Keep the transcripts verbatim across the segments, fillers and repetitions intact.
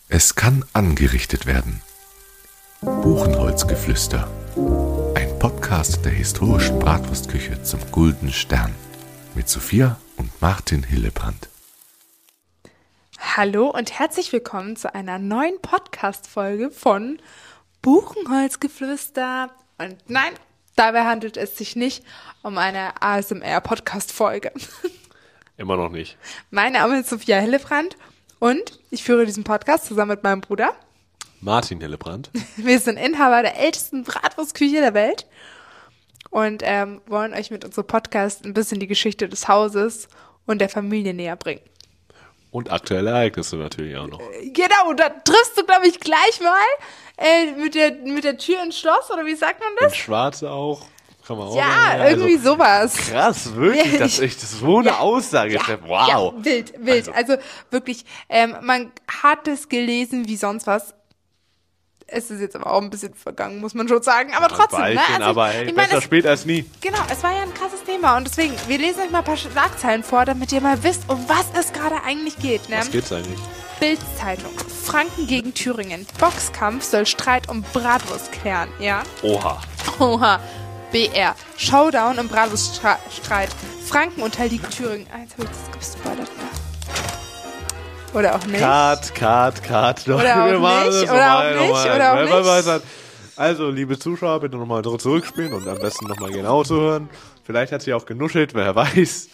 Es kann angerichtet werden. Buchenholzgeflüster. Ein Podcast der historischen Bratwurstküche zum Gulden Stern. Mit Sophia und Martin Hillebrand. Hallo und herzlich willkommen zu einer neuen Podcast-Folge von Buchenholzgeflüster. Und nein, dabei handelt es sich nicht um eine A S M R-Podcast-Folge. Immer noch nicht. Mein Name ist Sophia Hillebrand und ich führe diesen Podcast zusammen mit meinem Bruder Martin Hillebrand. Wir sind Inhaber der ältesten Bratwurstküche der Welt und ähm, wollen euch mit unserem Podcast ein bisschen die Geschichte des Hauses und der Familie näher bringen. Und aktuelle Ereignisse natürlich auch noch. Genau, da triffst du, glaube ich, gleich mal äh, mit, der, mit der Tür ins Schloss, oder wie sagt man das? In Schwarz auch. Kann man auch Ja, sagen. irgendwie also, sowas. Krass, wirklich, Ja, dass ich das so eine ja, Aussage ja, treffe. Wow. Ja, wild, wild. Also, also wirklich, ähm, man hat es gelesen wie sonst was. Es ist jetzt aber auch ein bisschen vergangen, muss man schon sagen. Aber Ja, trotzdem, Ballchen, ne? Also, aber hey, ich mein, besser es, spät als nie. Genau, es war ja ein krasses Thema. Und deswegen, wir lesen euch mal ein paar Schlagzeilen vor, damit ihr mal wisst, um was es gerade eigentlich geht. Ne? Was geht's eigentlich? Bild-Zeitung. Franken gegen Thüringen. Boxkampf soll Streit um Bratwurst klären. Ja? Oha. Oha. B R. Showdown im Bratwurststreit. Franken unterliegt Thüringen. Ah, jetzt habe ich das gespoilert. Oder auch nicht. Cut, cut, cut. Oder auch Wir machen nicht, das oder nochmal, auch nicht, nochmal. oder auch Weil- weil- weil- nicht. Also, liebe Zuschauer, bitte nochmal zurückspielen und am besten nochmal genau zuhören. Vielleicht hat sie auch genuschelt, wer weiß.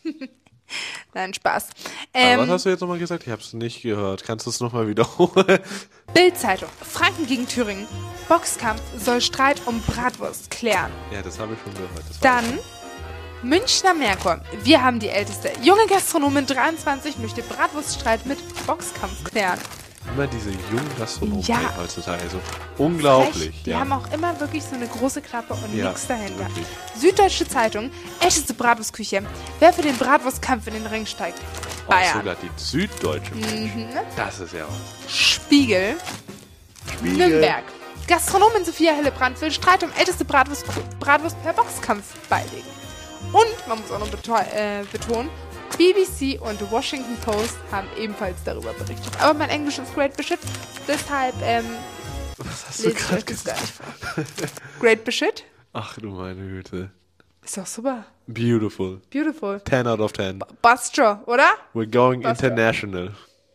Nein, Spaß. Aber Ähm, was hast du jetzt nochmal gesagt? Ich hab's nicht gehört. Kannst du es nochmal wiederholen? Bild-Zeitung. Franken gegen Thüringen. Boxkampf soll Streit um Bratwurst klären. Ja, das habe ich schon gehört. Das weiß Dann Münchner Merkur. Wir haben die älteste. Junge Gastronomin dreiundzwanzig möchte Bratwurststreit mit Boxkampf klären. ich. Immer diese jungen Gastronomen Ja. heutzutage. Also unglaublich. Frech. Die ja. haben auch immer wirklich so eine große Klappe und Ja, nichts dahinter. wirklich. Süddeutsche Zeitung. Älteste Bratwurstküche. Wer für den Bratwurstkampf in den Ring steigt? Auch Bayern. sogar die Süddeutsche. Mhm. Das ist ja auch. Spiegel. Spiegel. Nürnberg. Gastronomin Sophia Hillebrand will Streit um älteste Bratwurst, Bratwurst per Boxkampf beilegen. Und, man muss auch noch beto- äh, betonen, B B C und Washington Post haben ebenfalls darüber berichtet. Aber mein Englisch ist great Beshit, deshalb ähm, Was hast du lese ich gerade euch das gar gesagt? nicht vor. Great Beshit? Ach du meine Güte. Ist doch super. Beautiful. Beautiful. ten out of ten. Bastro, oder? We're going Was? international.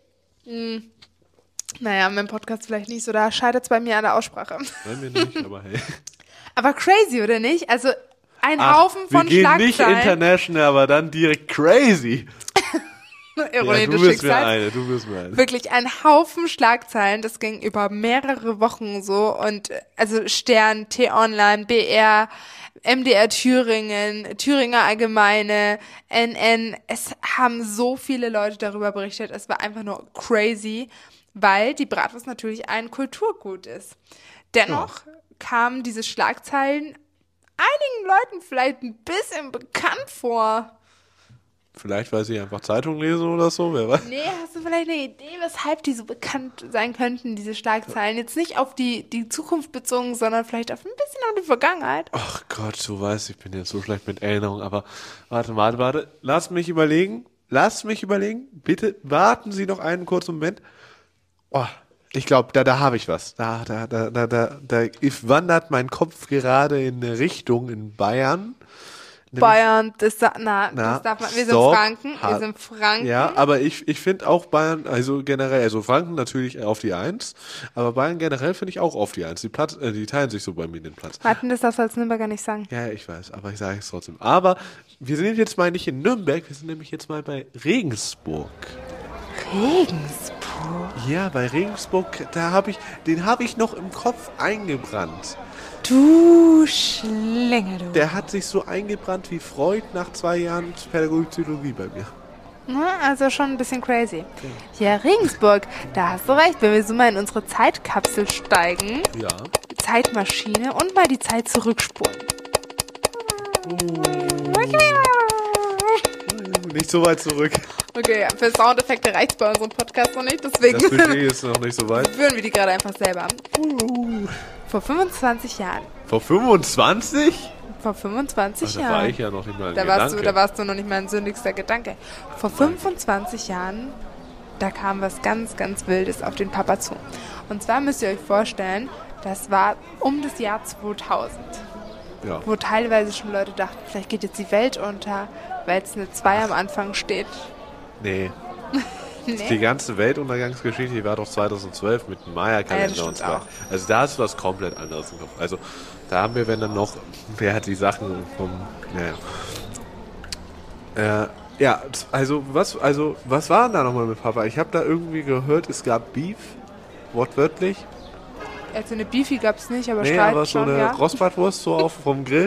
Naja, mein Podcast vielleicht nicht so, da scheitert es bei mir an der Aussprache. Bei mir nicht, aber hey. Aber crazy, oder nicht? Also ein Ach, Haufen von wir gehen nicht Schlagzeilen. international, aber dann direkt crazy. Ironie Ja, du des bist mir Schicksals. eine, du bist mir eine. Wirklich ein Haufen Schlagzeilen, das ging über mehrere Wochen so und äh, also Stern, T-Online, B R, M D R Thüringen, Thüringer Allgemeine, N N, es haben so viele Leute darüber berichtet, es war einfach nur crazy, weil die Bratwurst natürlich ein Kulturgut ist. Dennoch kamen diese Schlagzeilen einigen Leuten vielleicht ein bisschen bekannt vor. Vielleicht, weil sie einfach Zeitung lesen oder so, wer weiß. Nee, hast du vielleicht eine Idee, weshalb die so bekannt sein könnten, diese Schlagzeilen? Jetzt nicht auf die, die Zukunft bezogen, sondern vielleicht auf ein bisschen auf die Vergangenheit. Ach Gott, du weißt, ich bin jetzt so schlecht mit Erinnerung, aber warte, warte, warte. Lass mich überlegen. Lass mich überlegen. Bitte warten Sie noch einen kurzen Moment. Oh, ich glaube, da, da habe ich was. Da, da, da, da, da, da wandert mein Kopf gerade in eine Richtung in Bayern. Nämlich- Bayern, das, da- na, Na, das darf man, wir stopp. sind Franken, wir Ha- sind Franken. Ja, aber ich, ich finde auch Bayern, also generell, also Franken natürlich auf die Eins, aber Bayern generell finde ich auch auf die Eins. Die, Platz, äh, die teilen sich so bei mir den Platz. Martin, das darfst du als Nürnberger nicht sagen. Ja, ich weiß, aber ich sage es trotzdem. Aber wir sind jetzt mal nicht in Nürnberg, wir sind nämlich jetzt mal bei Regensburg. Regensburg. Ja, bei Regensburg, da habe ich, den habe ich noch im Kopf eingebrannt. Du Schlinge, du. Der hat sich so eingebrannt wie Freud nach zwei Jahren Pädagogik-Psychologie bei mir. Na, also schon ein bisschen crazy. Ja, Regensburg, da hast du recht, wenn wir so mal in unsere Zeitkapsel steigen, Ja. Zeitmaschine und mal die Zeit zurückspulen. Nicht so weit zurück. Okay, für Soundeffekte reicht es bei unserem Podcast noch nicht, deswegen Das Budget ist noch nicht so weit. führen wir die gerade einfach selber. Vor fünfundzwanzig Jahren. Vor fünfundzwanzig? Vor fünfundzwanzig Ach, da Jahren. war ich ja noch nicht mal ein da, warst du, Gedanke. da warst du noch nicht mein sündigster Gedanke. Vor fünfundzwanzig Jahren, da kam was ganz, ganz Wildes auf den Papa zu. Und zwar müsst ihr euch vorstellen, das war um das Jahr zweitausend. Ja. Wo teilweise schon Leute dachten, vielleicht geht jetzt die Welt unter, weil jetzt eine zwei am Anfang steht. Nee. Nee? Die ganze Weltuntergangsgeschichte, die war doch zweitausendzwölf mit dem Maya-Kalender Ja, und das so stimmt weiter. Also da ist was komplett anderes im Kopf. Also da haben wir, wenn dann noch, wer hat die Sachen vom, naja. Äh, ja, also was, also was war denn da nochmal mit Papa? Ich habe da irgendwie gehört, es gab Beef, wortwörtlich. Also eine Beefy gab es nicht, aber Nee, Streit aber so schon, eine ja. Rostbratwurst so auf vom Grill.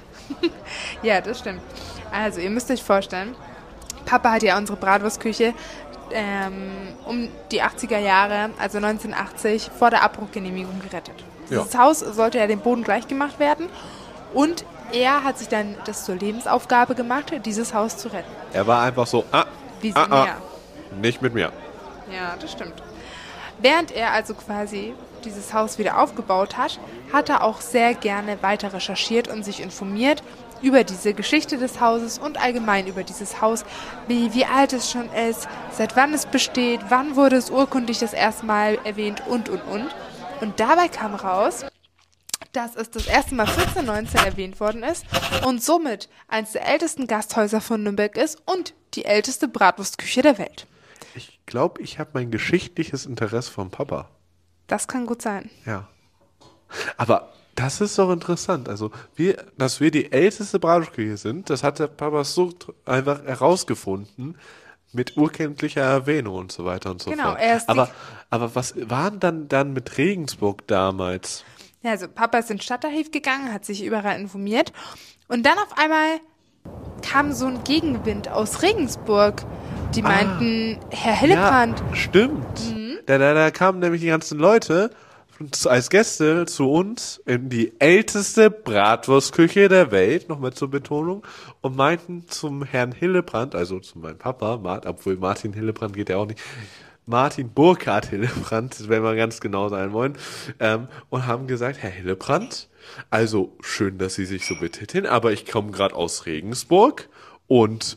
Ja, das stimmt. Also, ihr müsst euch vorstellen, Papa hat ja unsere Bratwurstküche ähm, um die achtziger Jahre, also neunzehnhundertachtzig, vor der Abbruchgenehmigung gerettet. Ja. Dieses Haus sollte ja dem Boden gleich gemacht werden und er hat sich dann das zur Lebensaufgabe gemacht, dieses Haus zu retten. Er war einfach so, ah, Visionär. ah, ah, nicht mit mir. Ja, das stimmt. Während er also quasi dieses Haus wieder aufgebaut hat, hat er auch sehr gerne weiter recherchiert und sich informiert über diese Geschichte des Hauses und allgemein über dieses Haus, wie, wie alt es schon ist, seit wann es besteht, wann wurde es urkundlich das erste Mal erwähnt und, und, und. Und dabei kam raus, dass es das erste Mal vierzehnhundertneunzehn erwähnt worden ist und somit eines der ältesten Gasthäuser von Nürnberg ist und die älteste Bratwurstküche der Welt. Ich glaube, ich habe mein geschichtliches Interesse vom Papa. Das kann gut sein. Ja. Aber das ist doch interessant. Also, wir, dass wir die älteste Bratwurstküche sind, das hat der Papa so tr- einfach herausgefunden mit urkundlicher Erwähnung und so weiter und so Genau, fort. er ist die- aber, aber was waren dann, dann mit Regensburg damals? Ja, also Papa ist ins Stadtarchiv gegangen, hat sich überall informiert und dann auf einmal kam so ein Gegenwind aus Regensburg. Die meinten, Herr Hillebrand, Ja, stimmt. Da, da, da kamen nämlich die ganzen Leute zu- als Gäste zu uns in die älteste Bratwurstküche der Welt, nochmal zur Betonung, und meinten zum Herrn Hillebrand, also zu meinem Papa, Mart, obwohl Martin Hillebrand geht ja auch nicht, Martin Burkhard Hillebrand, wenn wir ganz genau sein wollen, ähm, und haben gesagt, Herr Hillebrand, also schön, dass Sie sich so betiteln, aber ich komme gerade aus Regensburg und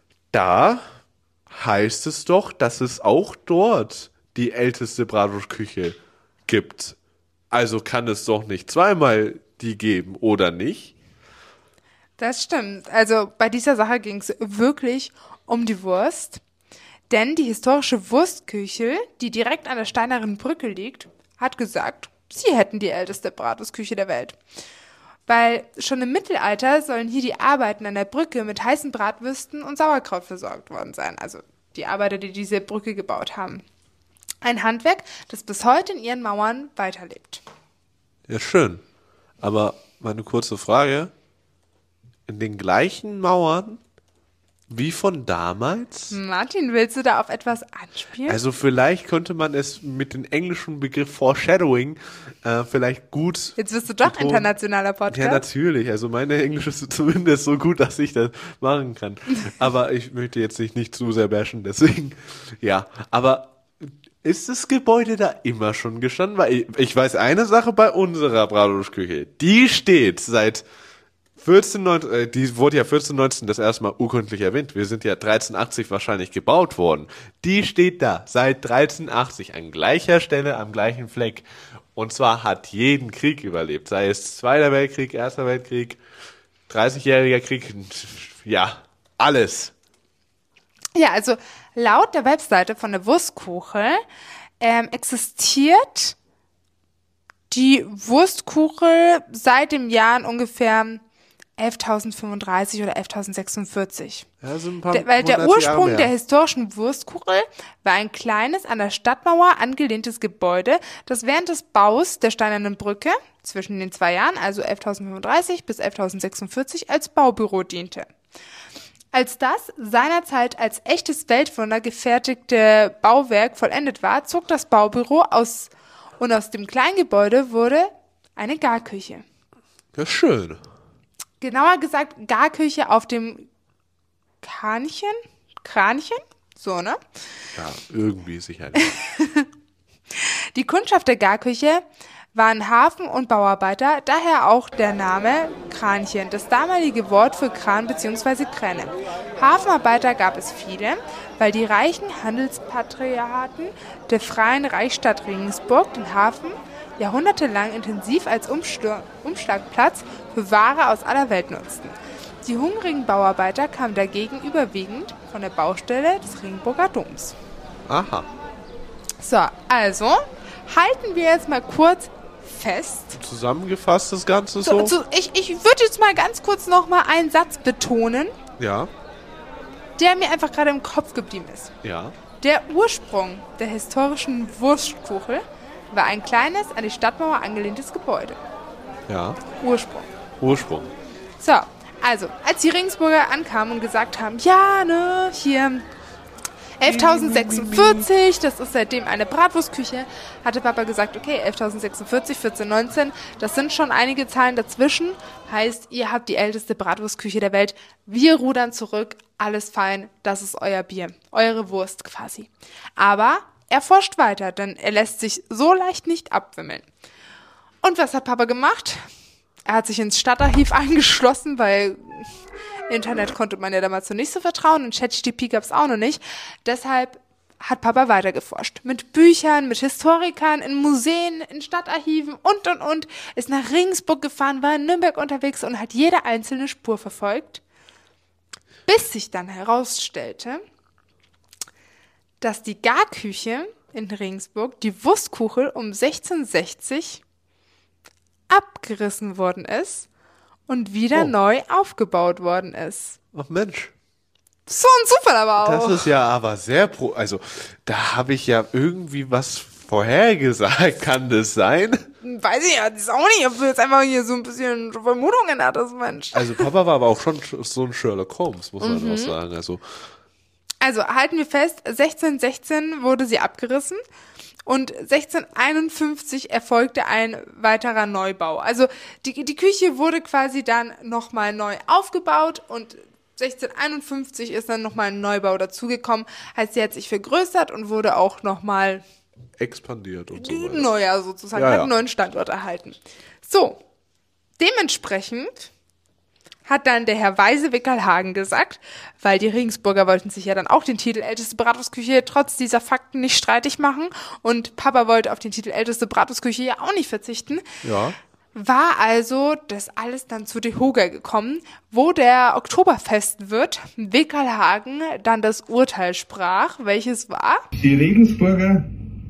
da heißt es doch, dass es auch dort die älteste Bratwurstküche gibt. Also kann es doch nicht zweimal die geben, oder nicht? das stimmt. Also bei dieser Sache ging es wirklich um die Wurst. Denn die historische Wurstküche, die direkt an der Steinernen Brücke liegt, hat gesagt, sie hätten die älteste Bratwurstküche der Welt. Weil schon im Mittelalter sollen hier die Arbeiten an der Brücke mit heißen Bratwürsten und Sauerkraut versorgt worden sein. Also die Arbeiter, die diese Brücke gebaut haben. Ein Handwerk, das bis heute in ihren Mauern weiterlebt. Ja, schön. Aber meine kurze Frage, in den gleichen Mauern wie von damals? Martin, willst du da auf etwas anspielen? Also vielleicht könnte man es mit dem englischen Begriff Foreshadowing äh, vielleicht gut Jetzt wirst du doch betonen. internationaler Podcast. Ja, natürlich. Also meine Englisch ist zumindest so gut, dass ich das machen kann. Aber ich möchte jetzt nicht, nicht zu sehr bashen, deswegen, ja. Aber ist das Gebäude da immer schon gestanden? Weil ich, ich weiß eine Sache bei unserer Bratwurstküche. Die steht seit vierzehnhundertneunzehn, äh, die wurde ja vierzehnhundertneunzehn das erste Mal urkundlich erwähnt. Wir sind ja dreizehnhundertachtzig wahrscheinlich gebaut worden. Die steht da seit dreizehnhundertachtzig an gleicher Stelle, am gleichen Fleck. Und zwar hat jeden Krieg überlebt. Sei es Zweiter Weltkrieg, Erster Weltkrieg, dreißigjähriger Krieg, ja, alles. Ja, also laut der Webseite von der Wurstkuche ähm, existiert die Wurstkuche seit dem Jahr ungefähr elftausendfünfunddreißig oder elftausendsechsundvierzig. Ja, so ein paar Der, weil der hundert Jahre Ursprung mehr. der historischen Wurstkuche war ein kleines, an der Stadtmauer angelehntes Gebäude, das während des Baus der Steinernen Brücke zwischen den zwei Jahren, also elftausendfünfunddreißig bis elftausendsechsundvierzig, als Baubüro diente. Als das seinerzeit als echtes Weltwunder gefertigte Bauwerk vollendet war, zog das Baubüro aus und aus dem Kleingebäude wurde eine Garküche. Ja, schön. Genauer gesagt Garküche auf dem Kranchen? Kranchen? So, ne? Ja, irgendwie sicher nicht. Die Kundschaft der Garküche waren Hafen- und Bauarbeiter, daher auch der Name Kranchen, das damalige Wort für Kran bzw. Kräne. Hafenarbeiter gab es viele, weil die reichen Handelspatriarchen der Freien Reichsstadt Regensburg den Hafen jahrhundertelang intensiv als Umschl- Umschlagplatz für Ware aus aller Welt nutzten. Die hungrigen Bauarbeiter kamen dagegen überwiegend von der Baustelle des Regensburger Doms. Aha. So, also halten wir jetzt mal kurz fest. Zusammengefasst das Ganze So, so? so, ich ich würde jetzt mal ganz kurz noch mal einen Satz betonen, Ja, der mir einfach gerade im Kopf geblieben ist. ja. Der Ursprung der historischen Wurstkuchel war ein kleines, an die Stadtmauer angelehntes Gebäude. Ja. Ursprung. Ursprung. So, also, als die Regensburger ankamen und gesagt haben, ja, ne, hier elftausendsechsundvierzig, das ist seitdem eine Bratwurstküche, hatte Papa gesagt, okay, elftausendsechsundvierzig, vierzehn neunzehn, das sind schon einige Zahlen dazwischen, heißt, ihr habt die älteste Bratwurstküche der Welt, wir rudern zurück, alles fein, das ist euer Bier, eure Wurst quasi. Aber er forscht weiter, denn er lässt sich so leicht nicht abwimmeln. Und was hat Papa gemacht? Er hat sich ins Stadtarchiv eingeschlossen, weil Internet konnte man ja damals noch nicht so vertrauen und ChatGPT gab es auch noch nicht. Deshalb hat Papa weitergeforscht. Mit Büchern, mit Historikern, in Museen, in Stadtarchiven und, und, und. Ist nach Regensburg gefahren, war in Nürnberg unterwegs und hat jede einzelne Spur verfolgt. Bis sich dann herausstellte, dass die Garküche in Regensburg, die Wurstkuchel, um sechzehnhundertsechzig abgerissen worden ist und wieder Oh. neu aufgebaut worden ist. Ach Mensch. So ein Zufall aber auch. Das ist ja aber sehr pro... Also, da habe ich ja irgendwie was vorhergesagt. Kann das sein? Weiß ich ja, das ist auch nicht, ob du jetzt einfach hier so ein bisschen Vermutungen hattest, Mensch. Also, Papa war aber auch schon so ein Sherlock Holmes, muss man Mhm. auch sagen. Also, Also halten wir fest, sechzehnhundertsechzehn wurde sie abgerissen und sechzehnhunderteinundfünfzig erfolgte ein weiterer Neubau. Also die, die Küche wurde quasi dann nochmal neu aufgebaut und sechzehnhunderteinundfünfzig ist dann nochmal ein Neubau dazugekommen. Heißt, sie hat sich vergrößert und wurde auch nochmal expandiert und so weiter. neuer sozusagen, Ja, hat ja. einen neuen Standort erhalten. So, dementsprechend hat dann der Herr Weise-Wickelhagen gesagt, weil die Regensburger wollten sich ja dann auch den Titel älteste Bratwurstküche trotz dieser Fakten nicht streitig machen und Papa wollte auf den Titel älteste Bratwurstküche ja auch nicht verzichten. Ja. War also das alles dann zu DeHoga gekommen, wo der Oktoberfestwirt Wickelhagen dann das Urteil sprach, welches war: Die Regensburger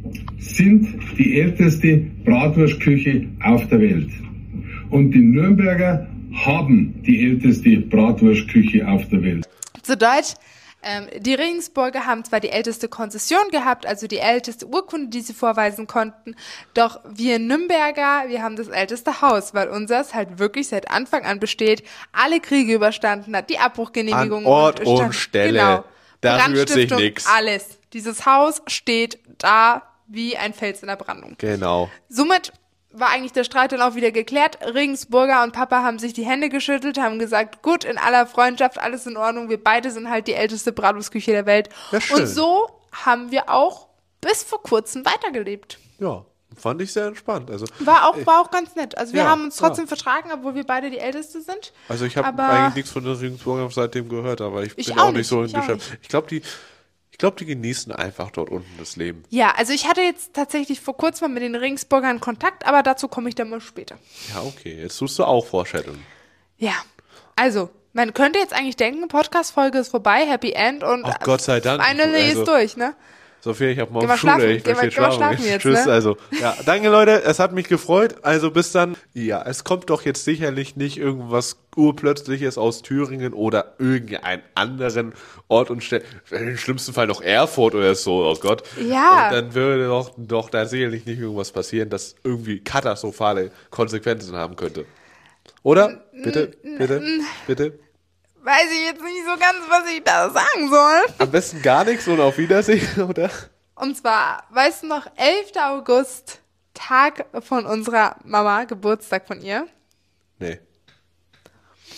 sind die älteste Bratwurstküche auf der Welt. Und die Nürnberger haben die älteste Bratwurstküche auf der Welt. Zu Deutsch, ähm, die Regensburger haben zwar die älteste Konzession gehabt, also die älteste Urkunde, die sie vorweisen konnten, doch wir Nürnberger, wir haben das älteste Haus, weil unseres halt wirklich seit Anfang an besteht, alle Kriege überstanden hat, die Abbruchgenehmigung. An Ort und, und stand- Stelle. Genau. Da rührt sich Brandstiftung, nix. alles. Dieses Haus steht da wie ein Fels in der Brandung. Genau. Somit war eigentlich der Streit dann auch wieder geklärt. Regensburger und Papa haben sich die Hände geschüttelt, haben gesagt, gut, in aller Freundschaft, alles in Ordnung, wir beide sind halt die älteste Bratwurstküche der Welt. Ja, schön. Und so haben wir auch bis vor kurzem weitergelebt. Ja, fand ich sehr entspannt. Also, War auch, war auch ganz nett. Also wir Ja, haben uns trotzdem ja. vertragen, obwohl wir beide die Älteste sind. also ich habe Aber- eigentlich nichts von den Regensburgern seitdem gehört, aber ich, Ich bin auch auch nicht nicht, so in ich auch Geschäft. Ich glaube, die, ich glaube, die genießen einfach dort unten das Leben. Ja, also ich hatte jetzt tatsächlich vor kurzem mal mit den Regensburgern Kontakt, aber dazu komme ich dann mal später. Ja, okay. Jetzt tust du auch Vorstellungen. Ja, also man könnte jetzt eigentlich denken, Podcast-Folge ist vorbei, Happy End und Ach, Gott sei Dank. finally Also- ist durch, ne? Sophia, ich habe morgen Geh mal Schule. schlafen. Ich Geh möchte mal- jetzt geh mal schlafen. schlafen jetzt, Tschüss. ne? Also, ja, danke Leute. Es hat mich gefreut. Also bis dann. Ja, es kommt doch jetzt sicherlich nicht irgendwas urplötzliches aus Thüringen oder irgendeinen anderen Ort und Stelle. Im schlimmsten Fall noch Erfurt oder so. Oh Gott. Ja. Und dann würde doch, doch da sicherlich nicht irgendwas passieren, das irgendwie katastrophale Konsequenzen haben könnte. Oder? Bitte, bitte, bitte. Weiß ich jetzt nicht so ganz, was ich da sagen soll. Am besten gar nichts und auf Wiedersehen, oder? Und zwar, weißt du noch, elfter August, Tag von unserer Mama, Geburtstag von ihr. Nee.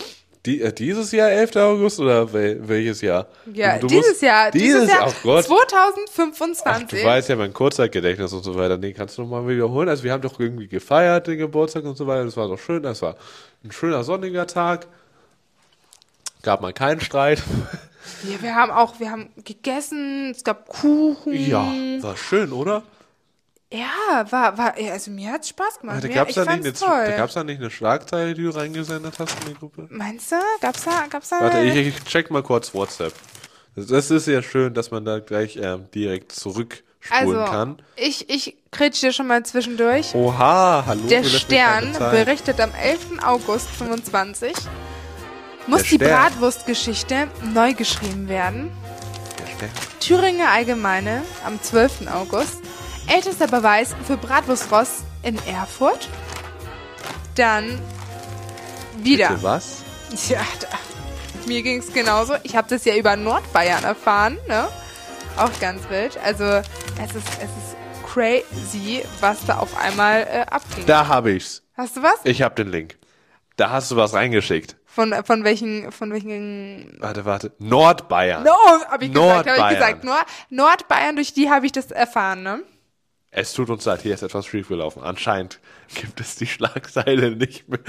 Die, äh, dieses Jahr elfter August oder wel, welches Jahr? Ja, Du- du dieses musst- Jahr, Dieses, dieses Jahr oh Gott. Ach, zweitausendfünfundzwanzig. du weißt ja mein Kurzzeitgedächtnis und so weiter. Nee, kannst du nochmal wiederholen? Also wir haben doch irgendwie gefeiert, den Geburtstag und so weiter. Das war doch schön. Das war ein schöner sonniger Tag. Gab mal keinen Streit. Ja, wir haben auch, wir haben gegessen, es gab Kuchen. Ja, war schön, oder? Ja, war, war, ja, also mir hat's Spaß gemacht. Da Mir, gab's ich da, nicht fand's eine, toll. da gab's da nicht eine Schlagzeile, die du reingesendet hast in die Gruppe? Meinst du? Gab's da, gab's da? Warte, ich, ich check mal kurz WhatsApp. Das, das ist ja schön, dass man da gleich ähm, direkt zurückspulen also, kann. ich, ich kretsch dir schon mal zwischendurch. Oha, hallo. Der du lässt mich Stern keine Zeit. berichtet am elften August fünfundzwanzig, muss Der die Stern. Bratwurstgeschichte neu geschrieben werden. Der Stern. Thüringer Allgemeine am zwölften August. Ältester Beweis für Bratwurstross in Erfurt. Dann wieder. Bitte was? Ja, da, mir ging es genauso. Ich habe das ja über Nordbayern erfahren, ne? Auch ganz wild. Also es ist, es ist crazy, was da auf einmal äh, abging. Da habe ich's. Hast du was? Ich habe den Link. Da hast du was reingeschickt. Von, von welchen, von welchen... Warte, warte. Nordbayern. No, habe ich gesagt, habe ich Nordbayern. gesagt. Nord, Nordbayern, durch die habe ich das erfahren, ne? Es tut uns leid, hier ist etwas schiefgelaufen. Anscheinend gibt es die Schlagzeile nicht mehr.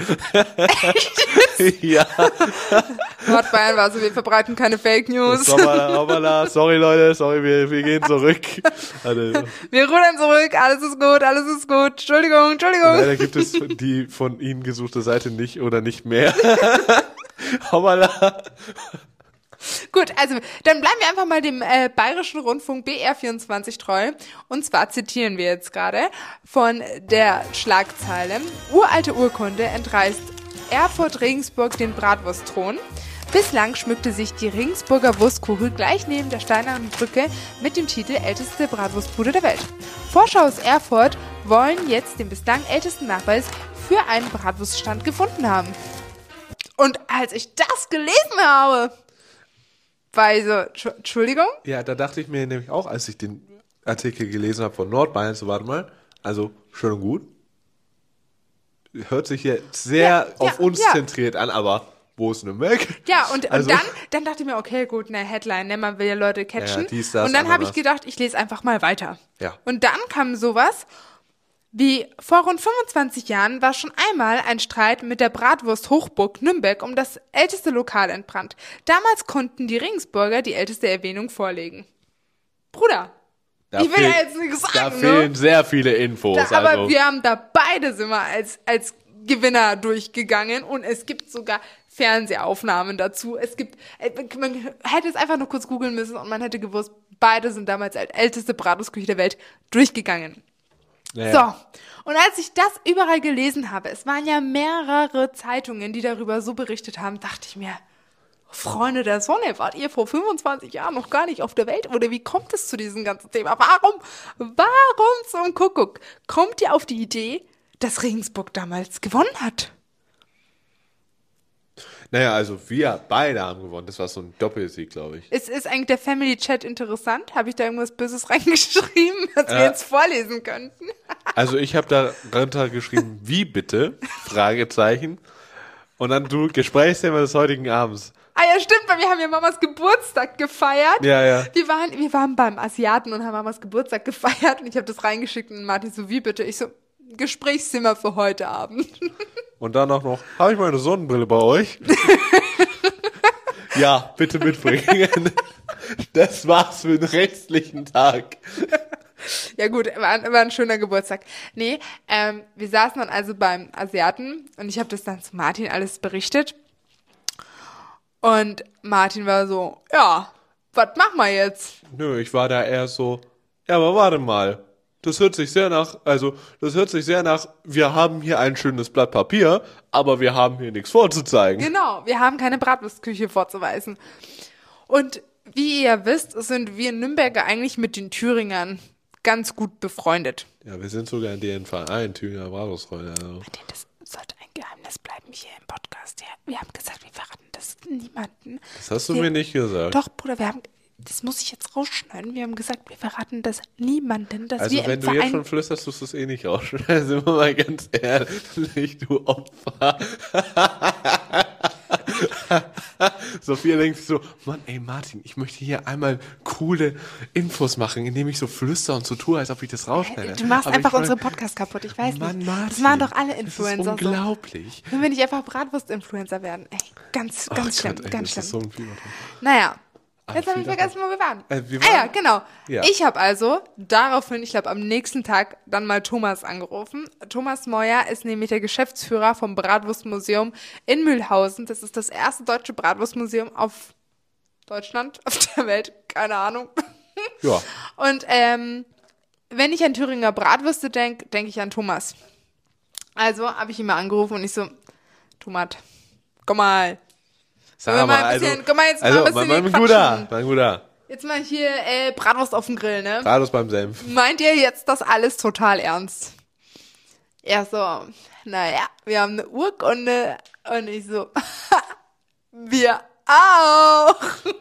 Ja. Nordbayern war so, wir verbreiten keine Fake News. Hoppala, hoppala. Sorry, Leute, sorry, wir, wir gehen zurück. Also, Wir rudern zurück, alles ist gut, alles ist gut. Entschuldigung, Entschuldigung. leider gibt es die von Ihnen gesuchte Seite nicht oder nicht mehr. Hoppala. Gut, also dann bleiben wir einfach mal dem äh, Bayerischen Rundfunk B R vierundzwanzig treu. Und zwar zitieren wir jetzt gerade von der Schlagzeile: Uralte Urkunde entreißt Erfurt-Regensburg den Bratwurstthron. Bislang schmückte sich die Regensburger Wurstkugel gleich neben der Steinernen Brücke mit dem Titel älteste Bratwurstbude der Welt. Forscher aus Erfurt wollen jetzt den bislang ältesten Nachweis für einen Bratwurststand gefunden haben. Und als ich das gelesen habe, war ich so, Tschu- Entschuldigung? Ja, da dachte ich mir nämlich auch, als ich den Artikel gelesen habe von Nordbayern, so warte mal, also schön und gut. Hört sich jetzt sehr Ja, auf ja, uns ja. zentriert an, aber wo ist Nürnberg? Ja, und, Also- und dann, dann dachte ich mir, okay, gut, eine Headline, ne, man will ja Leute catchen. Ja, dies, das, und dann habe ich Ananas. gedacht, ich lese einfach mal weiter. Ja. Und dann kam sowas wie: Vor rund fünfundzwanzig Jahren war schon einmal ein Streit mit der Bratwurst Hochburg Nürnberg um das älteste Lokal entbrannt. Damals konnten die Regensburger die älteste Erwähnung vorlegen. Bruder, Da ich will fehlt- ja jetzt nichts sagen, Da ne? fehlen sehr viele Infos. Da, aber also. wir haben da beide sind wir als, als Gewinner durchgegangen und es gibt sogar Fernsehaufnahmen dazu. Es gibt, äh, man hätte es einfach nur kurz googeln müssen und man hätte gewusst, beide sind damals als älteste Bratwurstküche der Welt durchgegangen. Naja. So, und als ich das überall gelesen habe, es waren ja mehrere Zeitungen, die darüber so berichtet haben, dachte ich mir, Freunde der Sonne, wart ihr vor fünfundzwanzig Jahren noch gar nicht auf der Welt? Oder wie kommt es zu diesem ganzen Thema? Warum, warum zum Kuckuck kommt ihr auf die Idee, dass Regensburg damals gewonnen hat? Naja, also wir beide haben gewonnen. Das war so ein Doppelsieg, glaube ich. Ist, ist eigentlich der Family Chat interessant? Habe ich da irgendwas Böses reingeschrieben, was wir Äh. jetzt vorlesen könnten? Also ich habe da runter geschrieben, wie bitte? Fragezeichen. Und dann du, Gesprächsthema des heutigen Abends. Ah ja, stimmt, weil wir haben ja Mamas Geburtstag gefeiert. Ja, ja. Wir waren, wir waren beim Asiaten und haben Mamas Geburtstag gefeiert und ich habe das reingeschickt und Martin so, wie bitte? Ich so, Gesprächsthema für heute Abend. Und dann auch noch, habe ich meine Sonnenbrille bei euch? Ja, bitte mitbringen. Das war's für den restlichen Tag. Ja gut, war, war ein schöner Geburtstag. Nee, ähm, wir saßen dann also beim Asiaten und ich habe das dann zu Martin alles berichtet. Und Martin war so, ja, was machen wir jetzt? Nö, ich war da eher so, ja, aber warte mal. Das hört sich sehr nach, also, das hört sich sehr nach, wir haben hier ein schönes Blatt Papier, aber wir haben hier nichts vorzuzeigen. Genau, wir haben keine Bratwurstküche vorzuweisen. Und wie ihr ja wisst, sind wir Nürnberger eigentlich mit den Thüringern ganz gut befreundet. Ja, wir sind sogar in den Verein, Thüringer Bratwurstfreunde. Also. Das sollte ein Geheimnis bleiben hier im Podcast. Ja, wir haben gesagt, wir verraten das niemanden. Das hast du wir, mir nicht gesagt. Doch, Bruder, wir haben, das muss ich jetzt rausschneiden. Wir haben gesagt, wir verraten das niemanden, dass Also wir wenn im du jetzt Verein... schon flüsterst, tust du es eh nicht rausschneiden. Sind wir mal ganz ehrlich, du Opfer. Sophia denkt sich so, Mann, ey Martin, ich möchte hier einmal coole Infos machen, indem ich so flüster und so tue, als ob ich das rausschneide. Du machst Aber einfach ich mein, unsere Podcast kaputt, ich weiß Mann, nicht. Martin, das machen doch alle das Influencer ist unglaublich. so. Wenn wir nicht einfach Bratwurst-Influencer werden. Ey, ganz, ganz Ach schlimm, Gott, ey, ganz das schlimm. ist so ein Fieber drin. Naja, Ah, jetzt habe ich viel vergessen, wo wir waren. Äh, wir ah ja, waren- genau. Ja. Ich habe also daraufhin, ich glaube am nächsten Tag, dann mal Thomas angerufen. Thomas Meuer ist nämlich der Geschäftsführer vom Bratwurstmuseum in Mühlhausen. Das ist das erste deutsche Bratwurstmuseum auf Deutschland, auf der Welt, keine Ahnung. Ja. Und ähm, wenn ich an Thüringer Bratwürste denke, denke ich an Thomas. Also habe ich ihn mal angerufen und ich so, Thomas, komm mal. Sag wir mal, mal ein bisschen- also, komm mal jetzt mal also, ein bisschen mein, mein quatschen. Guter, mein Guter. Jetzt mal hier äh, Bratwurst auf dem Grill, ne? Gradus beim Senf. Meint ihr jetzt das alles total ernst? Er so, naja, wir haben eine Urkunde. Und ich so, wir auch.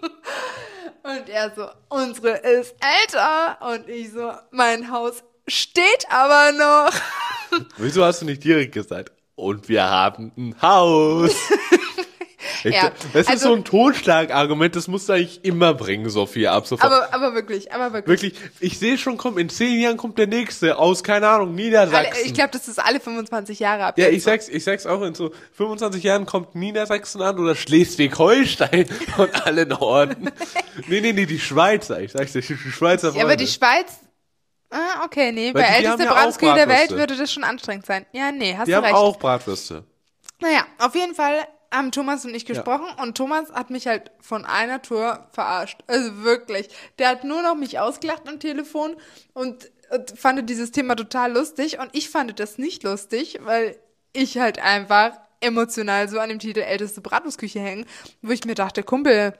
Und er so, unsere ist älter. Und ich so, mein Haus steht aber noch. Wieso hast du nicht direkt gesagt? Und wir haben ein Haus. Ich, Ja, das ist also- so ein Totschlagargument, das musst du eigentlich immer bringen, Sophia, ab sofort. Aber, aber wirklich, aber wirklich. Wirklich, ich sehe schon, komm, in zehn Jahren kommt der nächste aus, keine Ahnung, Niedersachsen. Alle, ich glaube, das ist alle fünfundzwanzig Jahre ab ja, jetzt ich so. sag's, ich sag's auch, in so fünfundzwanzig Jahren kommt Niedersachsen an oder Schleswig-Holstein und alle Norden. nee, nee, nee, die Schweizer, ich sag's dir, die Schweizer Ja, aber die Freunde. Schweiz. Ah, okay, nee. Weil Bei die- die älteste haben ja auch Bratwurstküche der Welt Bratwürste. würde das schon anstrengend sein. Ja, nee, hast Die du haben recht. auch Bratwürste. Naja, auf jeden Fall haben Thomas und ich gesprochen und Thomas hat mich halt von einer Tour verarscht. Also wirklich. Der hat nur noch mich ausgelacht am Telefon und, und fand dieses Thema total lustig und ich fand das nicht lustig, weil ich halt einfach emotional so an dem Titel älteste Bratwurstküche hängen, wo ich mir dachte, Kumpel,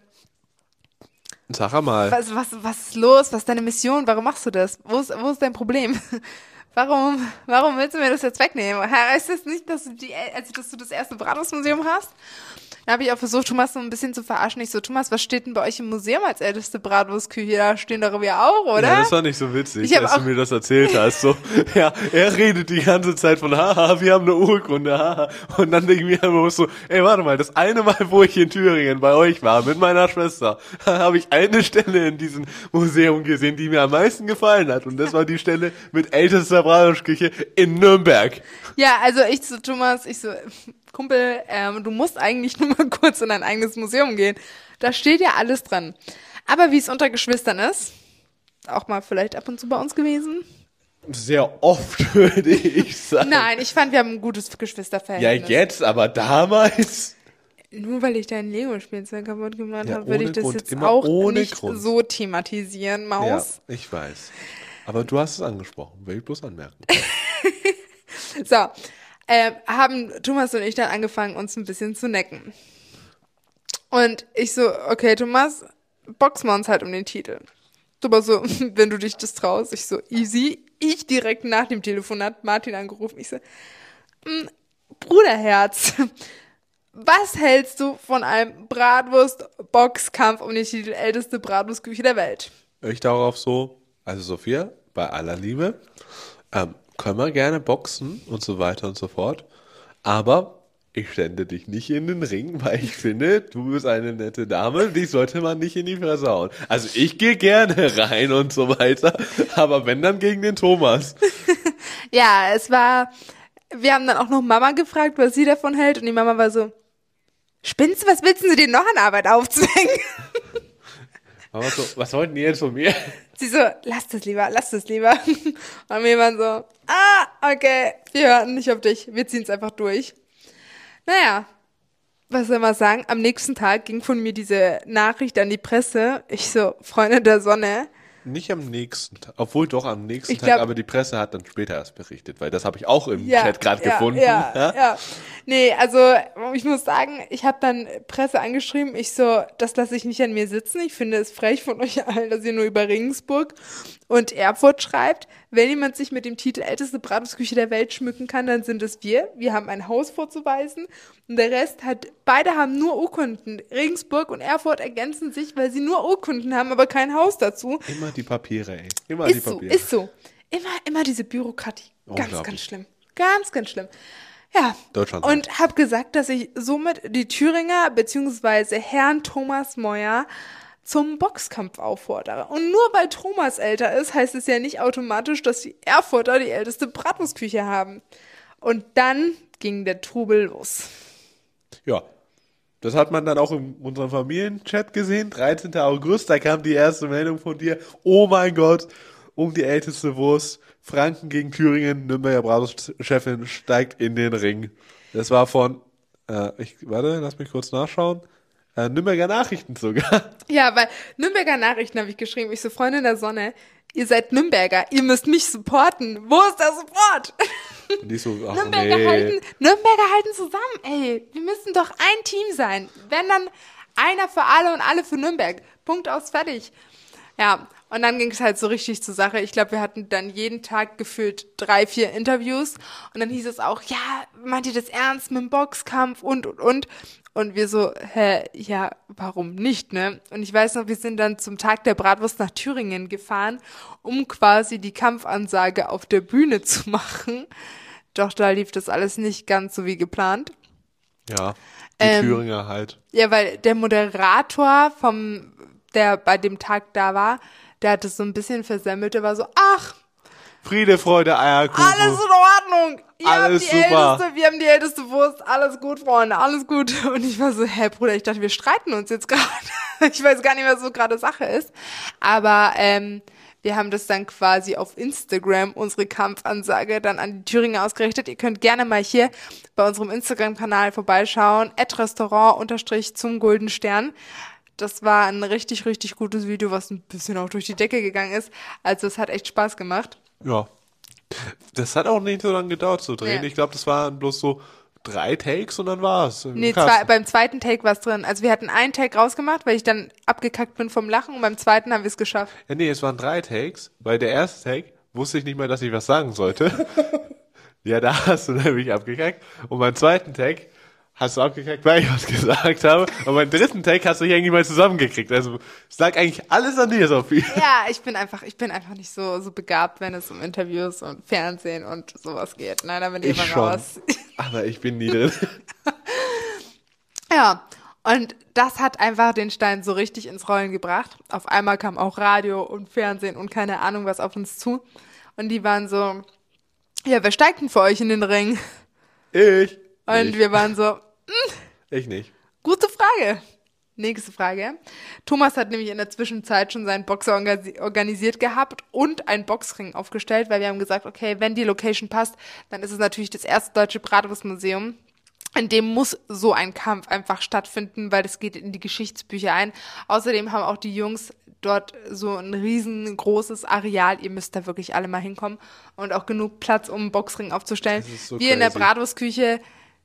Sag mal. was, was, was ist los? Was ist deine Mission? Warum machst du das? Wo ist, wo ist dein Problem? Warum, warum willst du mir das jetzt wegnehmen? Heißt das nicht, dass du die, also dass du das erste Bratwurstmuseum hast? Da habe ich auch versucht, Thomas so ein bisschen zu verarschen. Ich so, Thomas, was steht denn bei euch im Museum als älteste Bratwurstküche? Da stehen doch wir auch, oder? Ja, das war nicht so witzig, Ich hab als auch- du mir das erzählt hast. So, ja, er redet die ganze Zeit von, haha, wir haben eine Urkunde, haha. Und dann denken wir immer so, ey, warte mal, das eine Mal, wo ich in Thüringen bei euch war, mit meiner Schwester, habe ich eine Stelle in diesem Museum gesehen, die mir am meisten gefallen hat. Und das war die Stelle mit ältester Bratwurstküche in Nürnberg. Ja, also ich so, Thomas, ich so, Kumpel, ähm, du musst eigentlich nur mal kurz in dein eigenes Museum gehen. Da steht ja alles dran. Aber wie es unter Geschwistern ist, auch mal vielleicht ab und zu bei uns gewesen. Sehr oft, würde ich sagen. Nein, ich fand, wir haben ein gutes Ja, Geschwisterverhältnis. jetzt, aber damals. Nur weil ich dein Lego-Spielzeug kaputt gemacht Ja, habe, würde ohne ich das Grund, jetzt immer auch ohne nicht Grund. so thematisieren, Maus. Ja, ich weiß. Aber du hast es angesprochen, will ich bloß anmerken. So, äh, haben Thomas und ich dann angefangen, uns ein bisschen zu necken. Und ich so, okay, Thomas, boxen wir uns halt um den Titel. Thomas so, wenn du dich das traust. Ich so, easy. Ich direkt nach dem Telefonat Martin angerufen. Ich so, "Mm, Bruderherz, was hältst du von einem Bratwurst-Boxkampf um den Titel älteste Bratwurstküche der Welt? Ich darauf so, also Sophia, bei aller Liebe, ähm, können wir gerne boxen und so weiter und so fort, aber ich stände dich nicht in den Ring, weil ich finde, du bist eine nette Dame, die sollte man nicht in die Fresse hauen. Also ich gehe gerne rein und so weiter, aber wenn, dann gegen den Thomas. Ja, es war, wir haben dann auch noch Mama gefragt, was sie davon hält und die Mama war so, spinnst du, was willst du dir noch an Arbeit aufzwängen? Aber so, was wollten die jetzt von mir? Sie so, lass das lieber, lass das lieber. Und wir waren so, ah, okay, wir hören nicht auf dich, wir ziehen es einfach durch. Naja, was soll man sagen, am nächsten Tag ging von mir diese Nachricht an die Presse. Ich so, Freunde der Sonne, Nicht am nächsten Tag, obwohl doch am nächsten Ich Tag, glaub- aber die Presse hat dann später erst berichtet, weil das habe ich auch im ja, Chat gerade ja, gefunden. Ja, ja. Nee, also ich muss sagen, ich habe dann Presse angeschrieben, ich so, das lasse ich nicht an mir sitzen. Ich finde es frech von euch allen, dass ihr nur über Regensburg und Erfurt schreibt. Wenn jemand sich mit dem Titel älteste Bratwurstküche der Welt schmücken kann, dann sind es wir. Wir haben ein Haus vorzuweisen und der Rest hat, beide haben nur Urkunden. Regensburg und Erfurt ergänzen sich, weil sie nur Urkunden haben, aber kein Haus dazu. Immer die Papiere, ey. Immer die Ist so, Papiere. ist so. Immer, immer diese Bürokratie. Ganz, Unglaublich. ganz schlimm. Ganz, ganz schlimm. Ja, Deutschland. und habe gesagt, dass ich somit die Thüringer bzw. Herrn Thomas Meuer zum Boxkampf auffordere. Und nur weil Thomas älter ist, heißt es ja nicht automatisch, dass die Erfurter die älteste Bratwurstküche haben. Und dann ging der Trubel los. Ja, das hat man dann auch in unserem Familienchat gesehen. dreizehnten August, da kam die erste Meldung von dir. Oh mein Gott, um die älteste Wurst. Franken gegen Thüringen, Nürnberger Bratwurstchefin steigt in den Ring. Das war von, äh, ich, warte, lass mich kurz nachschauen. Äh, Nürnberger Nachrichten sogar. Ja, weil Nürnberger Nachrichten habe ich geschrieben. Ich so, Freunde in der Sonne, ihr seid Nürnberger, ihr müsst mich supporten. Wo ist der Support? Und die so, ach Nürnberger, nee. halten, Nürnberger halten zusammen, ey. Wir müssen doch ein Team sein. Wenn dann einer für alle und alle für Nürnberg. Punkt aus, fertig. Ja, und dann ging es halt so richtig zur Sache. Ich glaube, wir hatten dann jeden Tag gefühlt drei, vier Interviews. Und dann hieß es auch, ja, meint ihr das ernst mit dem Boxkampf und, und, und. Und wir so, hä, ja, warum nicht, ne? Und ich weiß noch, wir sind dann zum Tag der Bratwurst nach Thüringen gefahren, um quasi die Kampfansage auf der Bühne zu machen. Doch da lief das alles nicht ganz so wie geplant. Ja, die Ähm, Thüringer halt. Ja, weil der Moderator vom, der bei dem Tag da war, der hat es so ein bisschen versemmelt. Der war so, ach, Friede, Freude, Eierkuchen. alles in Ordnung. Ihr Alles habt die super. älteste, wir haben die älteste Wurst. Alles gut, Freunde, alles gut. Und ich war so, hä, Bruder, ich dachte, wir streiten uns jetzt gerade. Ich weiß gar nicht, was so gerade Sache ist. Aber ähm, wir haben das dann quasi auf Instagram, unsere Kampfansage, dann an die Thüringer ausgerichtet. Ihr könnt gerne mal hier bei unserem Instagram-Kanal vorbeischauen. at Restaurant unterstrich zum Golden Stern. Das war ein richtig, richtig gutes Video, was ein bisschen auch durch die Decke gegangen ist. Also es hat echt Spaß gemacht. Ja. Das hat auch nicht so lange gedauert zu drehen. Ja. Ich glaube, das waren bloß so drei Takes und dann war's. Nee, zwei, beim zweiten Take war es drin. Also wir hatten einen Take rausgemacht, weil ich dann abgekackt bin vom Lachen und beim zweiten haben wir es geschafft. Ja, nee, es waren drei Takes, weil der erste Take wusste ich nicht mehr, dass ich was sagen sollte. Ja, da hast du nämlich abgekackt. Und beim zweiten Take hast du abgekackt, weil ich was gesagt habe. Und beim dritten Take hast du dich eigentlich mal zusammengekriegt. Also es lag eigentlich alles an dir, Sophie. Ja, ich bin einfach, ich bin einfach nicht so, so begabt, wenn es um Interviews und Fernsehen und sowas geht. Nein, da bin ich Ich immer schon. raus. Aber ich bin nie drin. Ja, und das hat einfach den Stein so richtig ins Rollen gebracht. Auf einmal kam auch Radio und Fernsehen und keine Ahnung was auf uns zu. Und die waren so, ja, wer steigt denn für euch in den Ring? Ich. Und ich. wir waren so, Ich nicht. gute Frage. Nächste Frage. Thomas hat nämlich in der Zwischenzeit schon seinen Boxer orga- organisiert gehabt und einen Boxring aufgestellt, weil wir haben gesagt, okay, wenn die Location passt, dann ist es natürlich das erste deutsche Bratwurstmuseum. In dem muss so ein Kampf einfach stattfinden, weil das geht in die Geschichtsbücher ein. Außerdem haben auch die Jungs dort so ein riesengroßes Areal. Ihr müsst da wirklich alle mal hinkommen und auch genug Platz, um einen Boxring aufzustellen. Das ist so wir in der crazy. Bratwurstküche,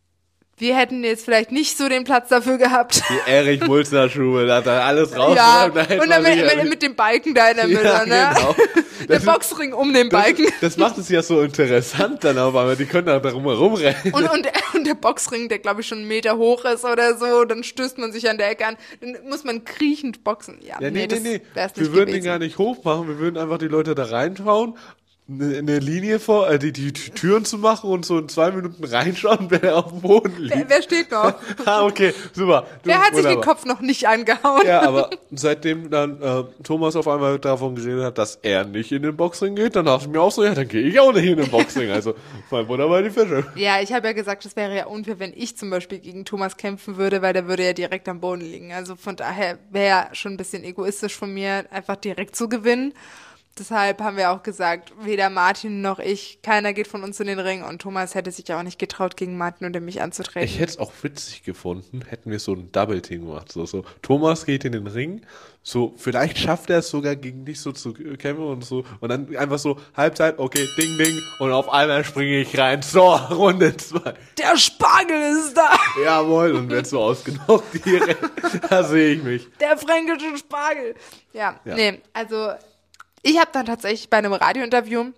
wir hätten jetzt vielleicht nicht so den Platz dafür gehabt. Die Erich Mulzner Schuhe, da hat er alles raus. Ja, und dann und dann mit, mit, mit dem Balken da in der Mitte, Ja, ne? genau. Der Das- Boxring um den Balken. Das, das macht es ja so interessant dann auf einmal. Die können da drum herum rennen. Und, und, und der Boxring, der glaube ich schon einen Meter hoch ist oder so, dann stößt man sich an der Ecke an. Dann muss man kriechend boxen. Ja, Ja, nee, nee, das nee. wär's Wir nicht würden gewesen. den gar nicht hoch machen. Wir würden einfach die Leute da reinschauen, eine, eine Linie vor, äh, die, die Türen zu machen und so in zwei Minuten reinschauen, wer da auf dem Boden liegt. Wer, wer steht noch? Ah, okay, super. Du, Wer hat sich den wunderbar. Kopf noch nicht angehauen? Ja, aber seitdem dann äh, Thomas auf einmal davon geredet hat, dass er nicht in den Boxring geht, dann dachte ich mir auch so, ja, dann gehe ich auch nicht in den Boxring. Also, mein wunderbar die Fische. Ja, ich habe ja gesagt, es wäre ja unfair, wenn ich zum Beispiel gegen Thomas kämpfen würde, weil der würde ja direkt am Boden liegen. Also von daher wäre ja schon ein bisschen egoistisch von mir, einfach direkt zu gewinnen. Deshalb haben wir auch gesagt, weder Martin noch ich, keiner geht von uns in den Ring und Thomas hätte sich ja auch nicht getraut, gegen Martin oder mich anzutreten. Ich hätte es auch witzig gefunden, hätten wir so ein Double-Team gemacht. So, so, Thomas geht in den Ring, so, vielleicht schafft er es sogar gegen dich so zu kämpfen und so, und dann einfach so, Halbzeit, okay, ding, ding, und auf einmal springe ich rein, so, Runde zwei. Der Spargel ist da! Jawohl, und werd so ausgenockt direkt. Da sehe ich mich. Der fränkische Spargel! Ja, Ja. nee, also ich habe dann tatsächlich bei einem Radiointerview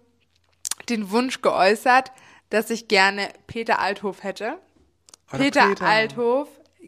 den Wunsch geäußert, dass ich gerne Peter Althoff hätte. Ah, der Peter, Peter. Althoff,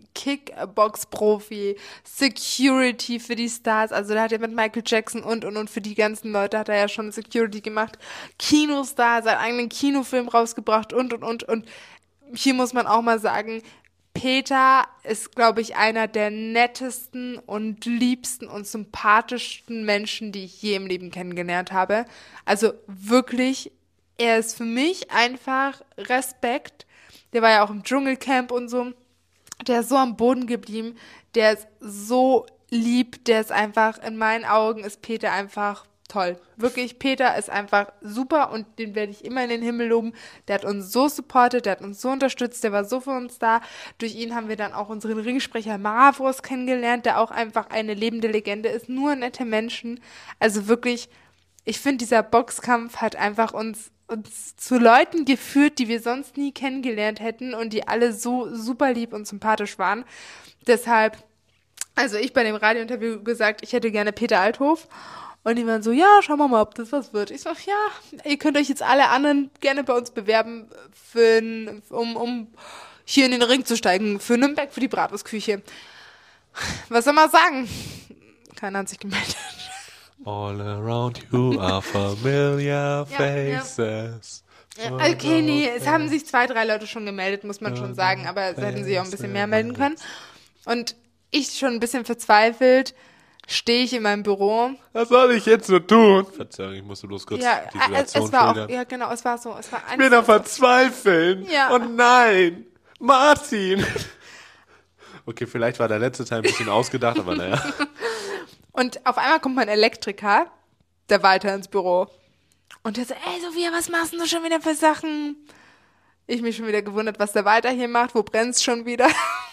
Kickbox-Profi, Security für die Stars, also der hat ja mit Michael Jackson und und und für die ganzen Leute hat er ja schon Security gemacht, Kinostar, seinen eigenen Kinofilm rausgebracht und und und und hier muss man auch mal sagen, Peter ist, glaube ich, einer der nettesten und liebsten und sympathischsten Menschen, die ich je im Leben kennengelernt habe. Also wirklich, er ist für mich einfach Respekt. Der war ja auch im Dschungelcamp und so. Der ist so am Boden geblieben. Der ist so lieb. Der ist einfach, in meinen Augen ist Peter einfach toll. Wirklich, Peter ist einfach super und den werde ich immer in den Himmel loben. Der hat uns so supportet, der hat uns so unterstützt, der war so für uns da. Durch ihn haben wir dann auch unseren Ringsprecher Maravos kennengelernt, der auch einfach eine lebende Legende ist. Nur nette Menschen. Also wirklich, ich finde, dieser Boxkampf hat einfach uns, uns zu Leuten geführt, die wir sonst nie kennengelernt hätten und die alle so super lieb und sympathisch waren. Deshalb, also ich bei dem Radiointerview gesagt, ich hätte gerne Peter Althoff. Und die waren so, ja, schauen wir mal, ob das was wird. Ich so, ja, ihr könnt euch jetzt alle anderen gerne bei uns bewerben, für ein, um, um hier in den Ring zu steigen, für Nürnberg, für die Bratwurstküche. Was soll man sagen? Keiner hat sich gemeldet. All around you are familiar faces. Ja, okay, nee, es haben sich zwei, drei Leute schon gemeldet, muss man schon sagen, aber es hätten sich auch ein bisschen mehr melden können. Und ich schon ein bisschen verzweifelt, stehe ich in meinem Büro. Was soll ich jetzt so tun? Verzeihung, ich musste bloß kurz ja, die Situation es war schildern. auch, ja genau, es war so. Es war Ich bin am Verzweifeln. Ja. Oh nein, Martin. Okay, vielleicht war der letzte Teil ein bisschen ausgedacht, aber naja. Und auf einmal kommt mein Elektriker, der Walter, ins Büro. Und der so, ey Sophia, was machst du schon wieder für Sachen? Ich mich schon wieder gewundert, was der Walter hier macht, wo brennt's schon wieder?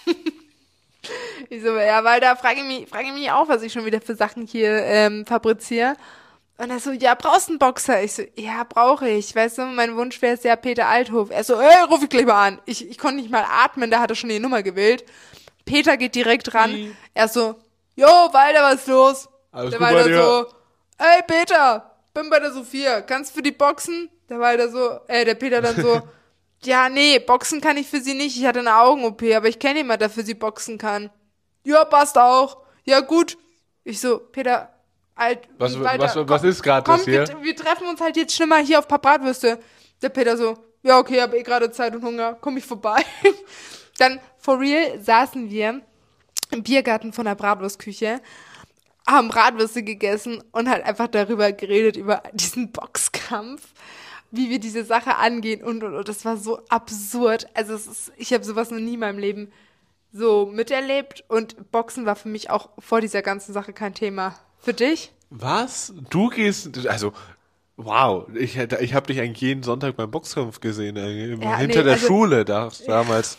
Ich so, ja, Walter, frage mich, frage mich auch, was ich schon wieder für Sachen hier ähm, fabriziere. Und er so, ja, brauchst du einen Boxer? Ich so, ja, brauche ich. Weißt du, mein Wunsch wäre es ja Peter Althoff. Er so, ey, ruf ich gleich mal an. Ich, ich konnte nicht mal atmen, da hat er schon die Nummer gewählt. Peter geht direkt ran. Die. Er so, jo, Walter, was ist los? Alles der gut Walter bei dir? so, ey, Peter, bin bei der Sophia. Kannst für die boxen? Der Walter so, äh, der Peter dann so, ja, nee, boxen kann ich für sie nicht. Ich hatte eine Augen-O P, aber ich kenne jemanden, der für sie boxen kann. Ja, passt auch. Ja, gut. Ich so, Peter, alt, Was, Walter, was, komm, was ist gerade komm, das hier? wir, wir treffen uns halt jetzt schlimmer hier auf paar Bratwürste. Der Peter so, ja, okay, hab eh gerade Zeit und Hunger, komm ich vorbei. Dann, for real, saßen wir im Biergarten von der Bratwurstküche, haben Bratwürste gegessen und halt einfach darüber geredet, über diesen Boxkampf, wie wir diese Sache angehen und, und, und. Das war so absurd. Also es ist, ich habe sowas noch nie in meinem Leben so miterlebt und Boxen war für mich auch vor dieser ganzen Sache kein Thema. Für dich? Was? Du gehst, also, wow, ich, hätte- ich habe dich eigentlich jeden Sonntag beim Boxkampf gesehen, äh, Ja, hinter nee, der also- Schule, da, damals.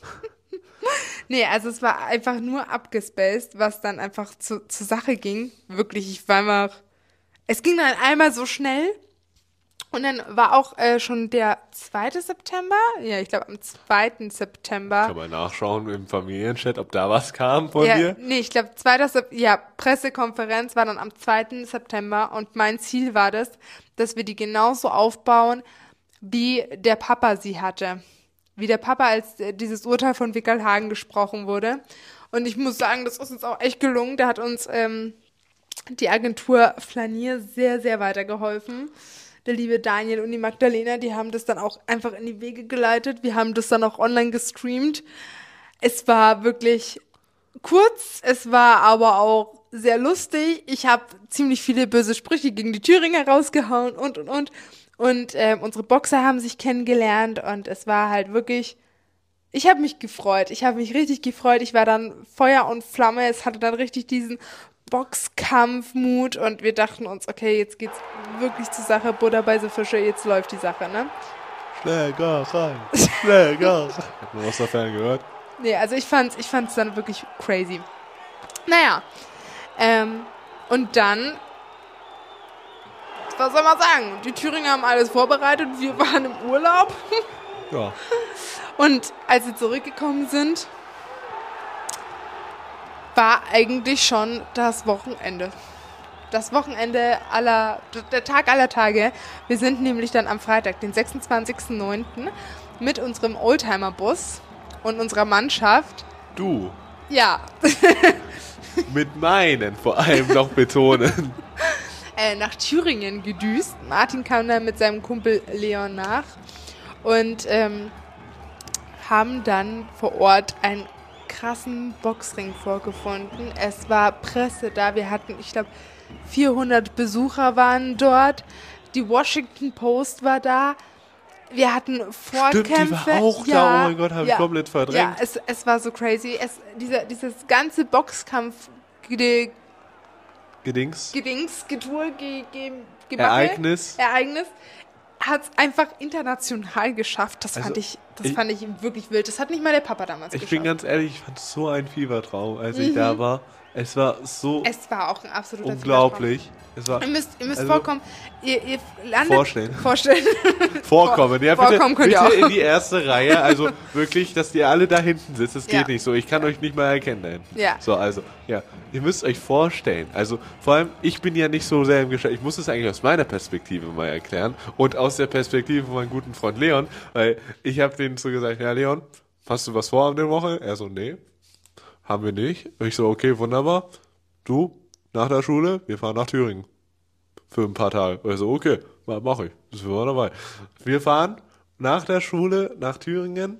Nee, also es war einfach nur abgespaced, was dann einfach zu, zur Sache ging. Wirklich, ich war einfach, es ging dann einmal so schnell. Und dann war auch äh, schon der zweite September, ja, ich glaube am zweiten September. Kann man nachschauen im Familienchat, ob da was kam von ja, dir? nee, ich glaube, zweiter Sep- ja, Pressekonferenz war dann am zweiten September und mein Ziel war das, dass wir die genauso aufbauen, wie der Papa sie hatte. Wie der Papa, als äh, dieses Urteil von Wickelhagen gesprochen wurde. Und ich muss sagen, das ist uns auch echt gelungen. Da hat uns ähm, die Agentur Flanier sehr, sehr weitergeholfen. Der liebe Daniel und die Magdalena, die haben das dann auch einfach in die Wege geleitet. Wir haben das dann auch online gestreamt. Es war wirklich kurz, es war aber auch sehr lustig. Ich habe ziemlich viele böse Sprüche gegen die Thüringer rausgehauen und, und, und. Und ähm, unsere Boxer haben sich kennengelernt und es war halt wirklich, ich habe mich gefreut. Ich habe mich richtig gefreut. Ich war dann Feuer und Flamme. Es hatte dann richtig diesen Boxkampfmut und wir dachten uns, okay, jetzt geht's wirklich zur Sache, Butter bei so Fische, jetzt läuft die Sache, ne? Schlägerei, Schlägerei. Hat man aus der Ferne gehört? Nee, also ich fand's, ich fand's dann wirklich crazy. Naja, ähm, und dann, was soll man sagen, die Thüringer haben alles vorbereitet, wir waren im Urlaub Ja. und als sie zurückgekommen sind, war eigentlich schon das Wochenende. Das Wochenende aller, der Tag aller Tage. Wir sind nämlich dann am Freitag, den sechsundzwanzigsten neunten mit unserem Oldtimer-Bus und unserer Mannschaft, Du, ja, mit meinen vor allem noch betonen. äh, nach Thüringen gedüst. Martin kam dann mit seinem Kumpel Leon nach und ähm, haben dann vor Ort einen krassen Boxring vorgefunden. Es war Presse da. Wir hatten, ich glaube, vierhundert Besucher waren dort. Die Washington Post war da. Wir hatten Vorkämpfe. Stimmt, die war auch ja, da. Oh mein Gott, habe ja, ich komplett verdrängt. Ja, es, es war so crazy. Es, dieser, dieses ganze Boxkampf, Ge- Gedings. Gedings, Getue, ge, ge, Gemache, Ereignis. Ereignis hat es einfach international geschafft. Das, Also, fand ich, das ich- fand ich wirklich wild. Das hat nicht mal der Papa damals Ich geschafft. bin ganz ehrlich, ich fand es so ein Fiebertraum, als ich da war. Es war so Es war auch ein absoluter unglaublich. Es war Fiebertraum. Ihr müsst, ihr müsst Also- vorkommen, ihr, ihr landet... Vorstellen. Vorstellen. Vorkommen. Ja, bitte, Vorkommen könnt bitte ihr auch. in die erste Reihe. Also wirklich, dass ihr alle da hinten sitzt. Das geht Ja. nicht so. Ich kann euch nicht mal erkennen da hinten. Ja. So, also, ja. Ihr müsst euch vorstellen. Also, vor allem, ich bin ja nicht so sehr im Geschäft. Ich muss es eigentlich aus meiner Perspektive mal erklären. Und aus der Perspektive von meinem guten Freund Leon. Weil ich habe denen so gesagt, ja, Leon, hast du was vor an der Woche? Er so, nee, haben wir nicht. Und ich so, okay, wunderbar. Du, nach der Schule, wir fahren nach Thüringen. Für ein paar Tage. Und er so, okay, mach ich. Das sind wir dabei. Wir fahren nach der Schule nach Thüringen.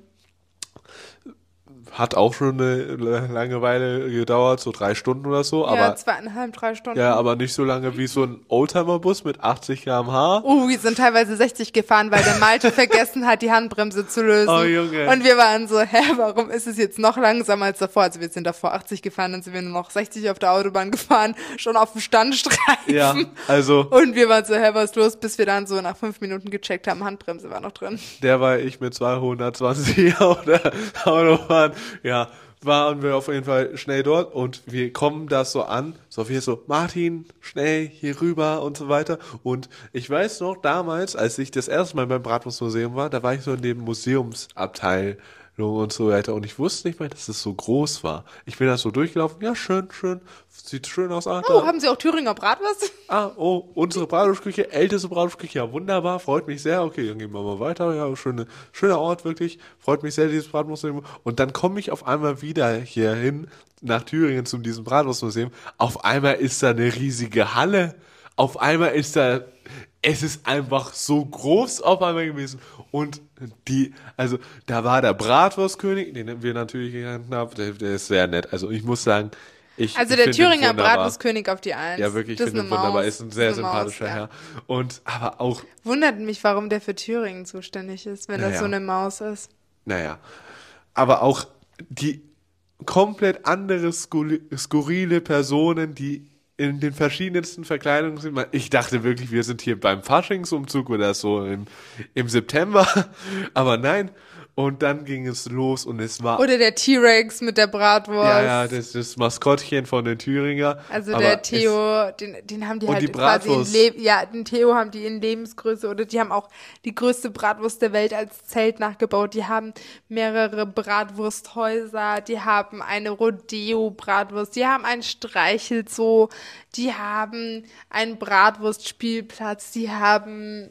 Hat auch schon eine lange Weile gedauert, so drei Stunden oder so. Ja, Aber, zweieinhalb, drei Stunden. ja, aber nicht so lange wie so ein Oldtimer-Bus mit achtzig Kilometer pro Stunde. Oh, wir sind teilweise sechzig gefahren, weil der Malte vergessen hat, die Handbremse zu lösen. Oh, Junge. Und wir waren so, hä, warum ist es jetzt noch langsamer als davor? Also wir sind davor achtzig gefahren, dann sind wir nur noch sechzig auf der Autobahn gefahren, schon auf dem Standstreifen. Ja, also Und wir waren so, hä, was ist los? Bis wir dann so nach fünf Minuten gecheckt haben, Handbremse war noch drin. der war ich mit zweihundertzwanzig auf der Autobahn. Ja, waren wir auf jeden Fall schnell dort und wir kommen da so an. So viel so, Martin, schnell hier rüber und so weiter. Und ich weiß noch, damals, als ich das erste Mal beim Bratwurstmuseum war, da war ich so in dem Museumsabteil und so weiter. Und ich wusste nicht mehr, dass es so groß war. Ich bin da so durchgelaufen. Ja, schön, schön. Sieht schön aus. Ah, Oh, da. haben Sie auch Thüringer Bratwurst? Ah, oh, unsere Bratwurstküche, älteste Bratwurstküche, ja, wunderbar, freut mich sehr. Okay, dann gehen wir mal weiter. Ja, schöne, schöner Ort, wirklich. Freut mich sehr, dieses Bratwurstmuseum. Und dann komme ich auf einmal wieder hier hin, nach Thüringen, zu diesem Bratwurstmuseum. Auf einmal ist da eine riesige Halle. Auf einmal ist da, es ist einfach so groß auf einmal gewesen. Und die, also, da war der Bratwurstkönig, den wir natürlich genannt haben, der, der ist sehr nett. Also, ich muss sagen, ich Also ich der find den Thüringer wunderbar. Bratwurstkönig auf die Eins. Ja, wirklich, ich Das finde ist ihn eine wunderbar. Maus. Ist ein sehr Das ist eine sympathischer Maus, ja. Herr. Und, aber auch, Wundert mich, warum der für Thüringen zuständig ist, wenn das Naja. so eine Maus ist. naja, aber auch die komplett andere skuli- skurrile Personen, die in den verschiedensten Verkleidungen sind. Ich dachte wirklich, wir sind hier beim Faschingsumzug oder so im, im September. Aber nein. Und dann ging es los und es war, Oder der T-Rex mit der Bratwurst. ja, ja, das das Maskottchen von den Thüringer. Also Aber der es- Theo, den, den haben die Und halt die quasi in Bratwurst. Le ja, den Theo haben die in Lebensgröße oder die haben auch die größte Bratwurst der Welt als Zelt nachgebaut. Die haben mehrere Bratwursthäuser, die haben eine Rodeo-Bratwurst, die haben einen Streichelzoo, die haben einen Bratwurstspielplatz, die haben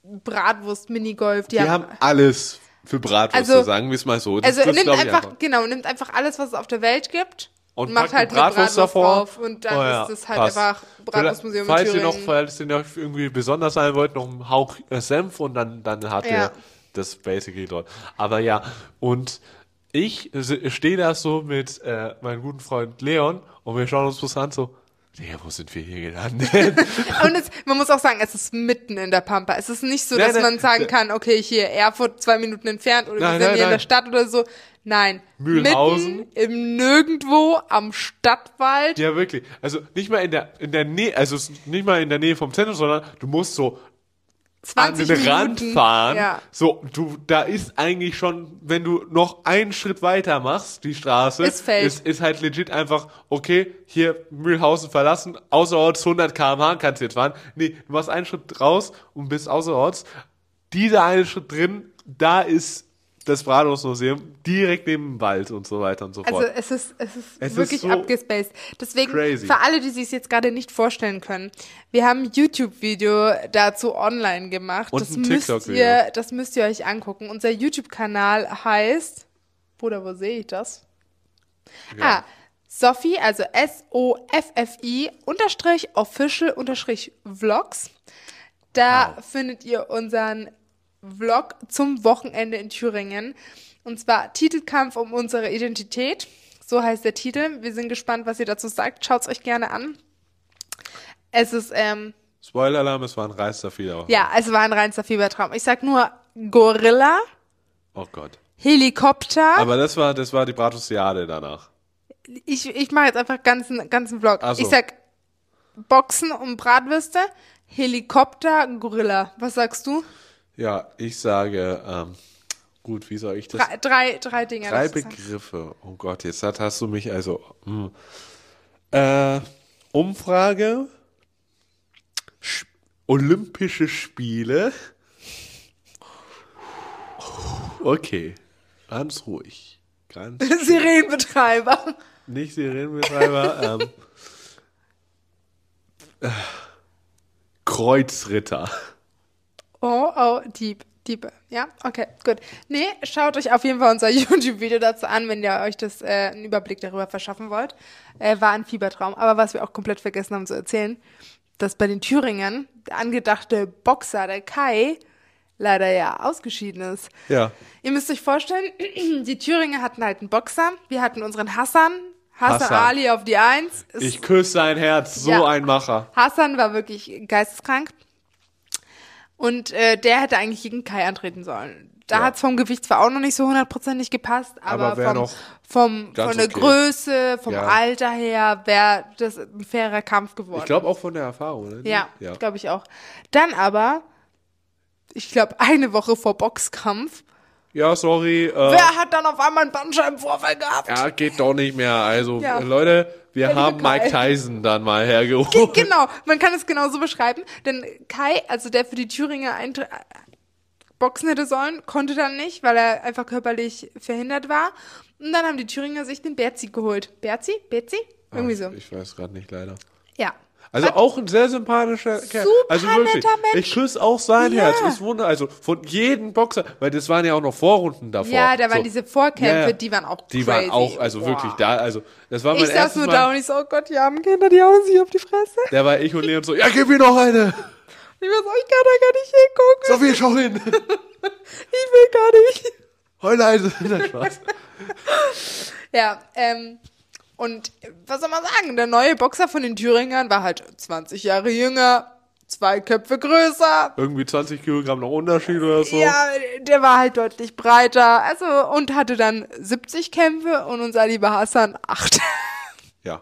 Bratwurst-Minigolf, die, Die haben alles für Bratwurst, Also- sagen wir es mal so. Das, also das nimmt glaub ich einfach, genau, nimmt einfach alles, was es auf der Welt gibt Und und, macht packt halt eine eine Bratwurst Bratwurst davor. drauf und dann Oh ja, ist es halt passt. einfach Bratwurstmuseum in Falls ihr Thüringen. noch, falls ihr noch irgendwie besonders sein wollt, noch einen Hauch äh, Senf und dann, dann hat Ja. ihr das basically dort. Aber ja, und ich stehe da so mit äh, meinem guten Freund Leon und wir schauen uns bloß an so, Digga, wo sind wir hier gelandet? Und es, man muss auch sagen, es ist mitten in der Pampa. Es ist nicht so, Nein, dass nein, man sagen nein. kann, okay, hier Erfurt zwei Minuten entfernt oder Nein, wir sind nein, hier in der nein. Stadt oder so. Nein, Mühlhausen. mitten im Nirgendwo am Stadtwald. Ja, wirklich. Also nicht mal in der in der Nähe, also es ist nicht mal in der Nähe vom Zentrum, sondern du musst so an zwanzig den Rand Minuten. fahren. Ja. So, du, da ist eigentlich schon, wenn du noch einen Schritt weiter machst, die Straße, Ist Feld. ist, ist halt legit einfach, okay, hier Mühlhausen verlassen, außerorts hundert Kilometer pro Stunde kannst du jetzt fahren. Nee, du machst einen Schritt raus und bist außerorts. Dieser eine Schritt drin, da ist das Bratwurstmuseum direkt neben dem Wald und so weiter und so Also fort. es ist, es ist Es ist wirklich so abgespaced. Deswegen, crazy. für alle, die sich jetzt gerade nicht vorstellen können, wir haben ein YouTube-Video dazu online gemacht. Und das ein müsst TikTok-Video. ihr, das müsst ihr euch angucken. Unser YouTube-Kanal heißt, Bruder, wo sehe ich das? Ja. Ah, Sophie, also S O F F I unterstrich official unterstrich Vlogs. Da Wow. findet ihr unseren Vlog zum Wochenende in Thüringen. Und zwar Titelkampf um unsere Identität. So heißt der Titel. Wir sind gespannt, was ihr dazu sagt. Schaut's euch gerne an. Es ist, ähm, Spoiler-Alarm, es war ein reinster Fiebertraum. ja, es war ein reinster Fiebertraum. Ich sag nur Gorilla, Oh Gott. Helikopter. Aber das war, das war die Bratwurstiade danach. Ich, ich mache jetzt einfach ganzen, ganzen Vlog. Ach so. Ich sag Boxen und Bratwürste, Helikopter, Gorilla. Was sagst du? Ja, ich sage, ähm, gut, wie soll ich das? Drei, drei, drei Dinge. Drei darfst du sagen. Begriffe. Oh Gott, jetzt hat, hast du mich also. Mh. Äh, Umfrage. Sch- Olympische Spiele. Okay, ganz ruhig. Ganz Sirenenbetreiber. nicht Sirenenbetreiber. ähm, äh, Kreuzritter. Oh, oh, Dieb, Diebe. Ja, okay, gut. Nee, schaut euch auf jeden Fall unser YouTube-Video dazu an, wenn ihr euch das äh, einen Überblick darüber verschaffen wollt. Äh, war ein Fiebertraum. Aber was wir auch komplett vergessen haben zu erzählen, dass bei den Thüringern der angedachte Boxer, der Kai, leider ja ausgeschieden ist. Ja. Ihr müsst euch vorstellen, die Thüringer hatten halt einen Boxer. Wir hatten unseren Hassan. Hassan, Hassan. Ali auf die Eins. Ist- Ich küsse sein Herz, so Ja. ein Macher. Hassan war wirklich geisteskrank. Und äh, der hätte eigentlich gegen Kai antreten sollen. Da Ja. hat's vom Gewicht zwar auch noch nicht so hundertprozentig gepasst, aber, Aber wär vom, noch vom, ganz von der okay. Größe, vom Ja. Alter her wäre das ein fairer Kampf geworden. Ich glaube auch von der Erfahrung, ne? Ja, ja. glaube ich auch. Dann aber, ich glaube, eine Woche vor Boxkampf, Ja, sorry. Äh, wer hat dann auf einmal einen Bandscheibenvorfall gehabt? ja, geht doch nicht mehr. Also, Ja. äh, Leute, wir Der liebe haben Mike Kai. Tyson dann mal hergeholt. Genau, man kann es genau so beschreiben. Denn Kai, also der für die Thüringer Eintritt boxen hätte sollen, konnte dann nicht, weil er einfach körperlich verhindert war. Und dann haben die Thüringer sich den Berzi geholt. Berzi? Berzi? Irgendwie so. Ich weiß gerade nicht, leider. Ja. Also auch ein sehr sympathischer Kerl. Super Also wirklich, netter Mensch. ich küsse auch sein Ja. Herz. Ist wunder, also von jedem Boxer, weil das waren ja auch noch Vorrunden davor. Ja, da waren So. diese Vorkämpfe, Ja, ja. die waren auch Die crazy. waren auch, also Boah. wirklich da, also das war mein Ich saß erstes nur Mal. da und ich so, oh Gott, die armen Kinder, die hauen sich auf die Fresse. Da war ich und Leon so, ja, gib mir noch eine. Ich war so, ich kann da gar nicht hingucken. So viel schau hin. Ich will gar nicht. Heul leise. Nein, Spaß. Ja, ähm, und was soll man sagen? Der neue Boxer von den Thüringern war halt zwanzig Jahre jünger, zwei Köpfe größer. Irgendwie zwanzig Kilogramm noch Unterschied oder so. Ja, der war halt deutlich breiter. Also, und hatte dann siebzig Kämpfe und unser lieber Hassan acht. Ja.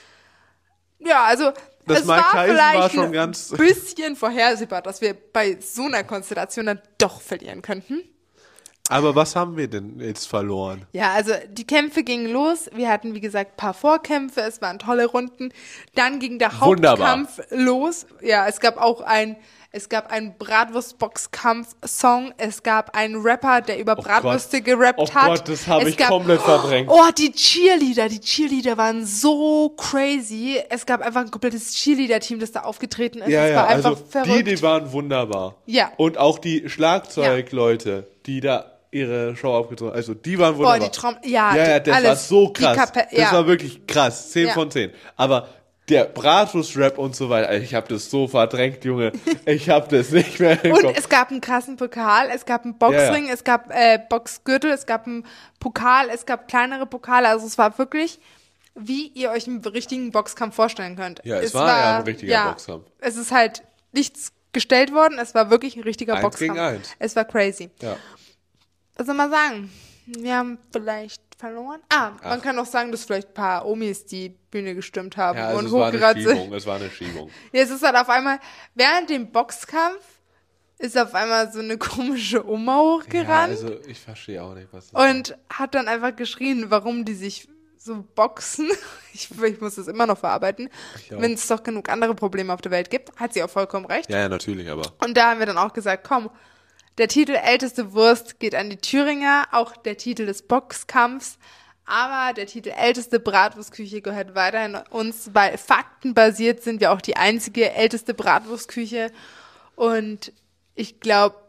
Ja, also, Das es Mike war Tyson vielleicht war schon ein ganz- bisschen vorhersehbar, dass wir bei so einer Konstellation dann doch verlieren könnten. Aber was haben wir denn jetzt verloren? Ja, also die Kämpfe gingen los. Wir hatten, wie gesagt, ein paar Vorkämpfe. Es waren tolle Runden. Dann ging der Wunderbar. Hauptkampf los. Ja, es gab auch ein, es gab einen Bratwurstboxkampf-Song. Es gab einen Rapper, der über Oh Bratwürste Gott. gerappt Oh hat. Gott, das habe Es ich gab- komplett verdrängt. Oh, die Cheerleader, die Cheerleader waren so crazy. Es gab einfach ein komplettes Cheerleader-Team, das da aufgetreten ist. Ja, es ja, war einfach also verrückt. die, die waren wunderbar. Ja. Und auch die Schlagzeugleute, die da ihre Show abgezogen haben, also die waren wunderbar. die Traum- ja, ja, ja, die- das alles. war so Die krass. Kape- Das ja. war wirklich krass, zehn Ja. von zehn. Aber der Bratwurst-Rap und so weiter, ich habe das so verdrängt, Junge. Ich habe das nicht mehr im Und Kopf. es gab einen krassen Pokal, es gab einen Boxring, Ja, ja. es gab äh, Boxgürtel, es gab einen Pokal, es gab kleinere Pokale. Also es war wirklich, wie ihr euch einen richtigen Boxkampf vorstellen könnt. Ja, es war ja ein richtiger Boxkampf. Es ist halt nichts gestellt worden, es war wirklich ein richtiger Eins Boxkampf. gegen eins. Es war crazy. Ja. Was soll man sagen? Wir haben vielleicht verloren. Ah, man Ach. kann auch sagen, dass vielleicht ein paar Omis die Bühne gestimmt haben Ja, also und es war eine hochgerannt sind. Schiebung, es war eine Schiebung. Ja, es ist halt auf einmal, während dem Boxkampf ist auf einmal so eine komische Oma Ja, hochgerannt also ich verstehe auch nicht, was das und hat dann einfach geschrien, warum die sich so boxen. Ich, ich muss das immer noch verarbeiten. Ich auch. Wenn es doch genug andere Probleme auf der Welt gibt, hat sie auch vollkommen recht. Ja, ja, natürlich, aber. Und da haben wir dann auch gesagt, komm, der Titel Älteste Wurst geht an die Thüringer, auch der Titel des Boxkampfs, aber der Titel Älteste Bratwurstküche gehört weiterhin uns, weil faktenbasiert sind wir auch die einzige älteste Bratwurstküche und ich glaube,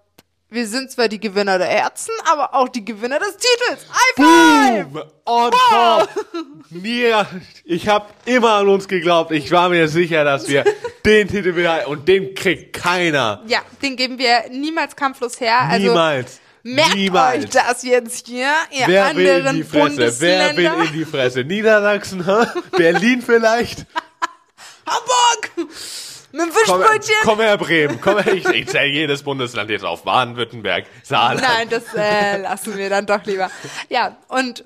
wir sind zwar die Gewinner der Herzen, aber auch die Gewinner des Titels. High five! Boom! On top! Mir, ich habe immer an uns geglaubt. Ich war mir sicher, dass wir den Titel wieder, und den kriegt keiner. Ja, den geben wir niemals kampflos her. Also Niemals. merkt Niemals. euch das jetzt hier, ihr Wer will anderen in die Fresse? Bundesländer. Wer will in die Fresse? Niedersachsen? Hä? Berlin vielleicht? Hamburg! Mit dem Komm, Fischbrötchen? komm her, Bremen. Komm her, ich, ich zähle jedes Bundesland jetzt auf. Baden-Württemberg, Saarland. Nein, das äh, lassen wir dann doch lieber. Ja, und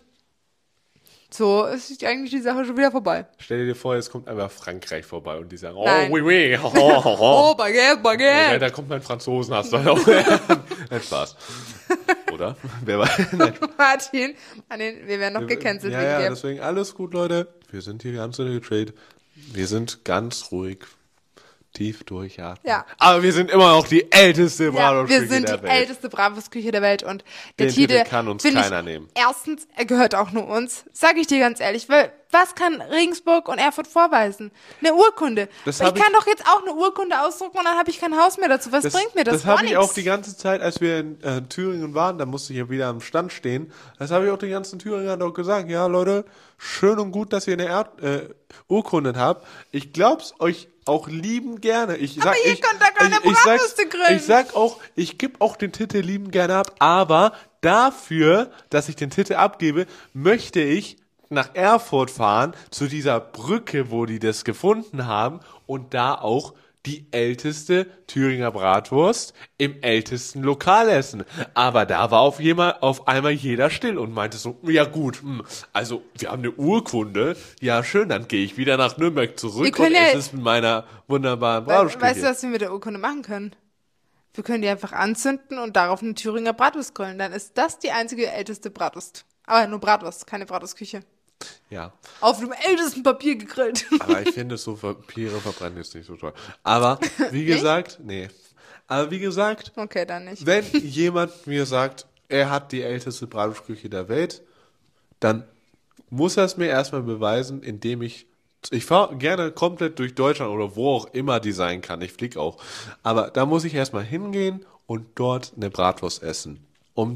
so ist eigentlich die Sache schon wieder vorbei. Stell dir vor, jetzt kommt einfach Frankreich vorbei und die sagen, oh, Nein. oui, oui, oh, oh, oh. Oh, Baguette, Ja, Baguette. da kommt mein Franzosen, hast du auch. Nein, Spaß. Oder? Wer war? Nein. Martin, Martin, wir werden noch gecancelt Ja, wegen ja, dir. deswegen alles gut, Leute. Wir sind hier ganz getradet. Wir sind ganz ruhig. Tief durchatmen. Ja. Aber wir sind immer noch die älteste Ja, Bratwurstküche wir sind der die Welt. älteste Bratwurstküche der Welt und der Den Titel Titel kann uns find keiner ich, nehmen. Erstens, er gehört auch nur uns, sag ich dir ganz ehrlich, weil was kann Regensburg und Erfurt vorweisen? Eine Urkunde. Das Weil hab ich kann ich- doch jetzt auch eine Urkunde ausdrucken und dann habe ich kein Haus mehr dazu. Was bringt mir das? Das habe Gar ich nichts. auch die ganze Zeit, als wir in äh, Thüringen waren, da musste ich ja wieder am Stand stehen. Das habe ich auch den ganzen Thüringern doch gesagt. Ja, Leute, schön und gut, dass ihr eine Erd äh, Urkunde habt. Ich glaub's euch auch lieben gerne. Ich sag, ihr ich, könnt da keine ich, ich, sag's- Bratwürste grillen. ich sag auch, ich gebe auch den Titel lieben gerne ab, aber dafür, dass ich den Titel abgebe, möchte ich nach Erfurt fahren, zu dieser Brücke, wo die das gefunden haben und da auch die älteste Thüringer Bratwurst im ältesten Lokal essen. Aber da war auf, jemand, auf einmal jeder still und meinte so, ja gut, hm, also wir haben eine Urkunde, ja schön, dann gehe ich wieder nach Nürnberg Wir zurück können und ja- esse es mit meiner wunderbaren We weißt du, Bratwurstküche. was wir mit der Urkunde machen können? Wir können die einfach anzünden und darauf eine Thüringer Bratwurst grillen. Dann ist das die einzige älteste Bratwurst. Aber nur Bratwurst, keine Bratwurstküche. Ja, Auf dem ältesten Papier gegrillt. aber ich finde so Papiere verbrennen jetzt nicht so toll. Aber wie gesagt, nee. Aber wie gesagt, Okay, dann nicht. wenn jemand mir sagt, er hat die älteste Bratwurstküche der Welt, dann muss er es mir erstmal beweisen, indem ich, ich fahre gerne komplett durch Deutschland oder wo auch immer die sein kann, ich fliege auch, aber da muss ich erstmal hingehen und dort eine Bratwurst essen, um,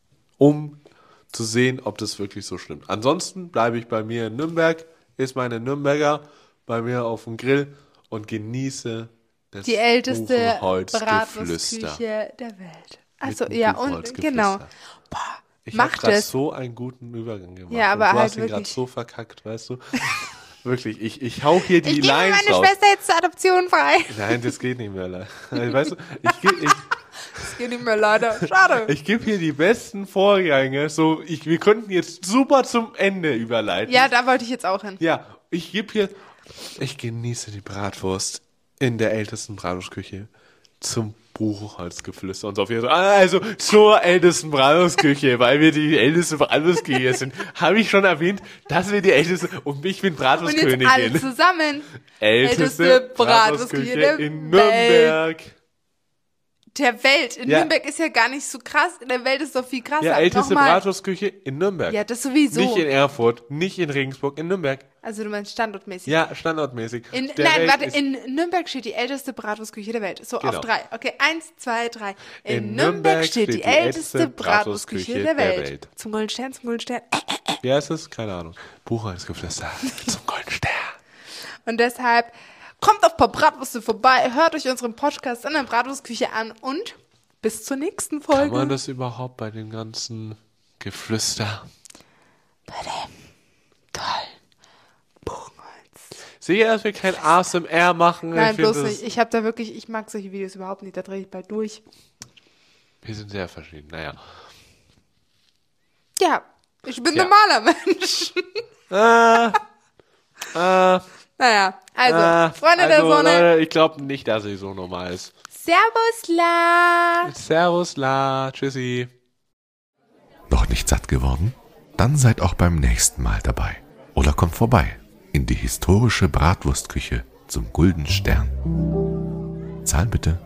um zu sehen, ob das wirklich so stimmt. Ansonsten bleibe ich bei mir in Nürnberg, ist meine Nürnberger bei mir auf dem Grill und genieße das Die älteste Buchenholzgeflüster. Bratwurstküche der Welt. Also, Mit dem ja, und Buchenholzgeflüster. genau. Boah, Ich habe macht gerade es. so einen guten Übergang gemacht. Ja, aber und du halt hast ihn gerade wirklich. so verkackt, weißt du? Wirklich, ich, ich hau hier die Ich gebe Lines meine raus. Schwester jetzt zur Adoption frei. Nein, das geht nicht mehr. le- Weißt du, ich, ge- ich, Das geht nicht mehr, leider. Schade. ich gebe hier die besten Vorgänge. So, ich, wir könnten jetzt super zum Ende überleiten. Ja, da wollte ich jetzt auch hin. Ja, ich gebe hier, ich genieße die Bratwurst in der ältesten Bratwurstküche zum Buchholzgeflüster und so auf jeden Fall. Also zur ältesten Bratwurstküche, weil wir die älteste Bratwurstküche sind. Habe ich schon erwähnt, dass wir die älteste, und ich bin Und jetzt alle Bratwurstkönigin. zusammen. Älteste Bratwurstküche der in Welt. Nürnberg. Der Welt. In Ja. Nürnberg ist ja gar nicht so krass. In der Welt ist doch viel krasser. Ja, älteste Nochmal. Bratwurstküche in Nürnberg. Ja, das sowieso. Nicht in Erfurt, nicht in Regensburg, in Nürnberg. Also du meinst standortmäßig. Ja, standortmäßig. In, Der nein, Welt warte, ist- in Nürnberg steht die älteste Bratwurstküche der Welt. So, Genau. auf drei. Okay, eins, zwei, drei. In, In Nürnberg, Nürnberg steht die älteste Bratwurstküche der Welt. Welt. Zum Golden Stern, zum Golden Stern. Wie heißt es? Keine Ahnung. Buchholzgeflüster zum Golden Stern. Und deshalb kommt auf ein paar Bratwürste vorbei, hört euch unseren Podcast in der Bratwurstküche an und bis zur nächsten Kann Folge. man das überhaupt bei dem ganzen Geflüster? Bei dem tollen Buchenholz. Sicher, dass wir kein A S M R machen? Nein, Ich find bloß das- nicht. Ich habe da wirklich, ich mag solche Videos überhaupt nicht. Da drehe ich bald durch. Wir sind sehr verschieden. Naja. Ja, ich bin Ja. normaler Mensch. Ah, ah, Naja, also, ah, Freunde also, der Sonne. Leute, ich glaube nicht, dass sie so normal ist. Servus, la. Servus, la, tschüssi. Noch nicht satt geworden? Dann seid auch beim nächsten Mal dabei. Oder kommt vorbei in die historische Bratwurstküche zum Golden Stern. Zahlen bitte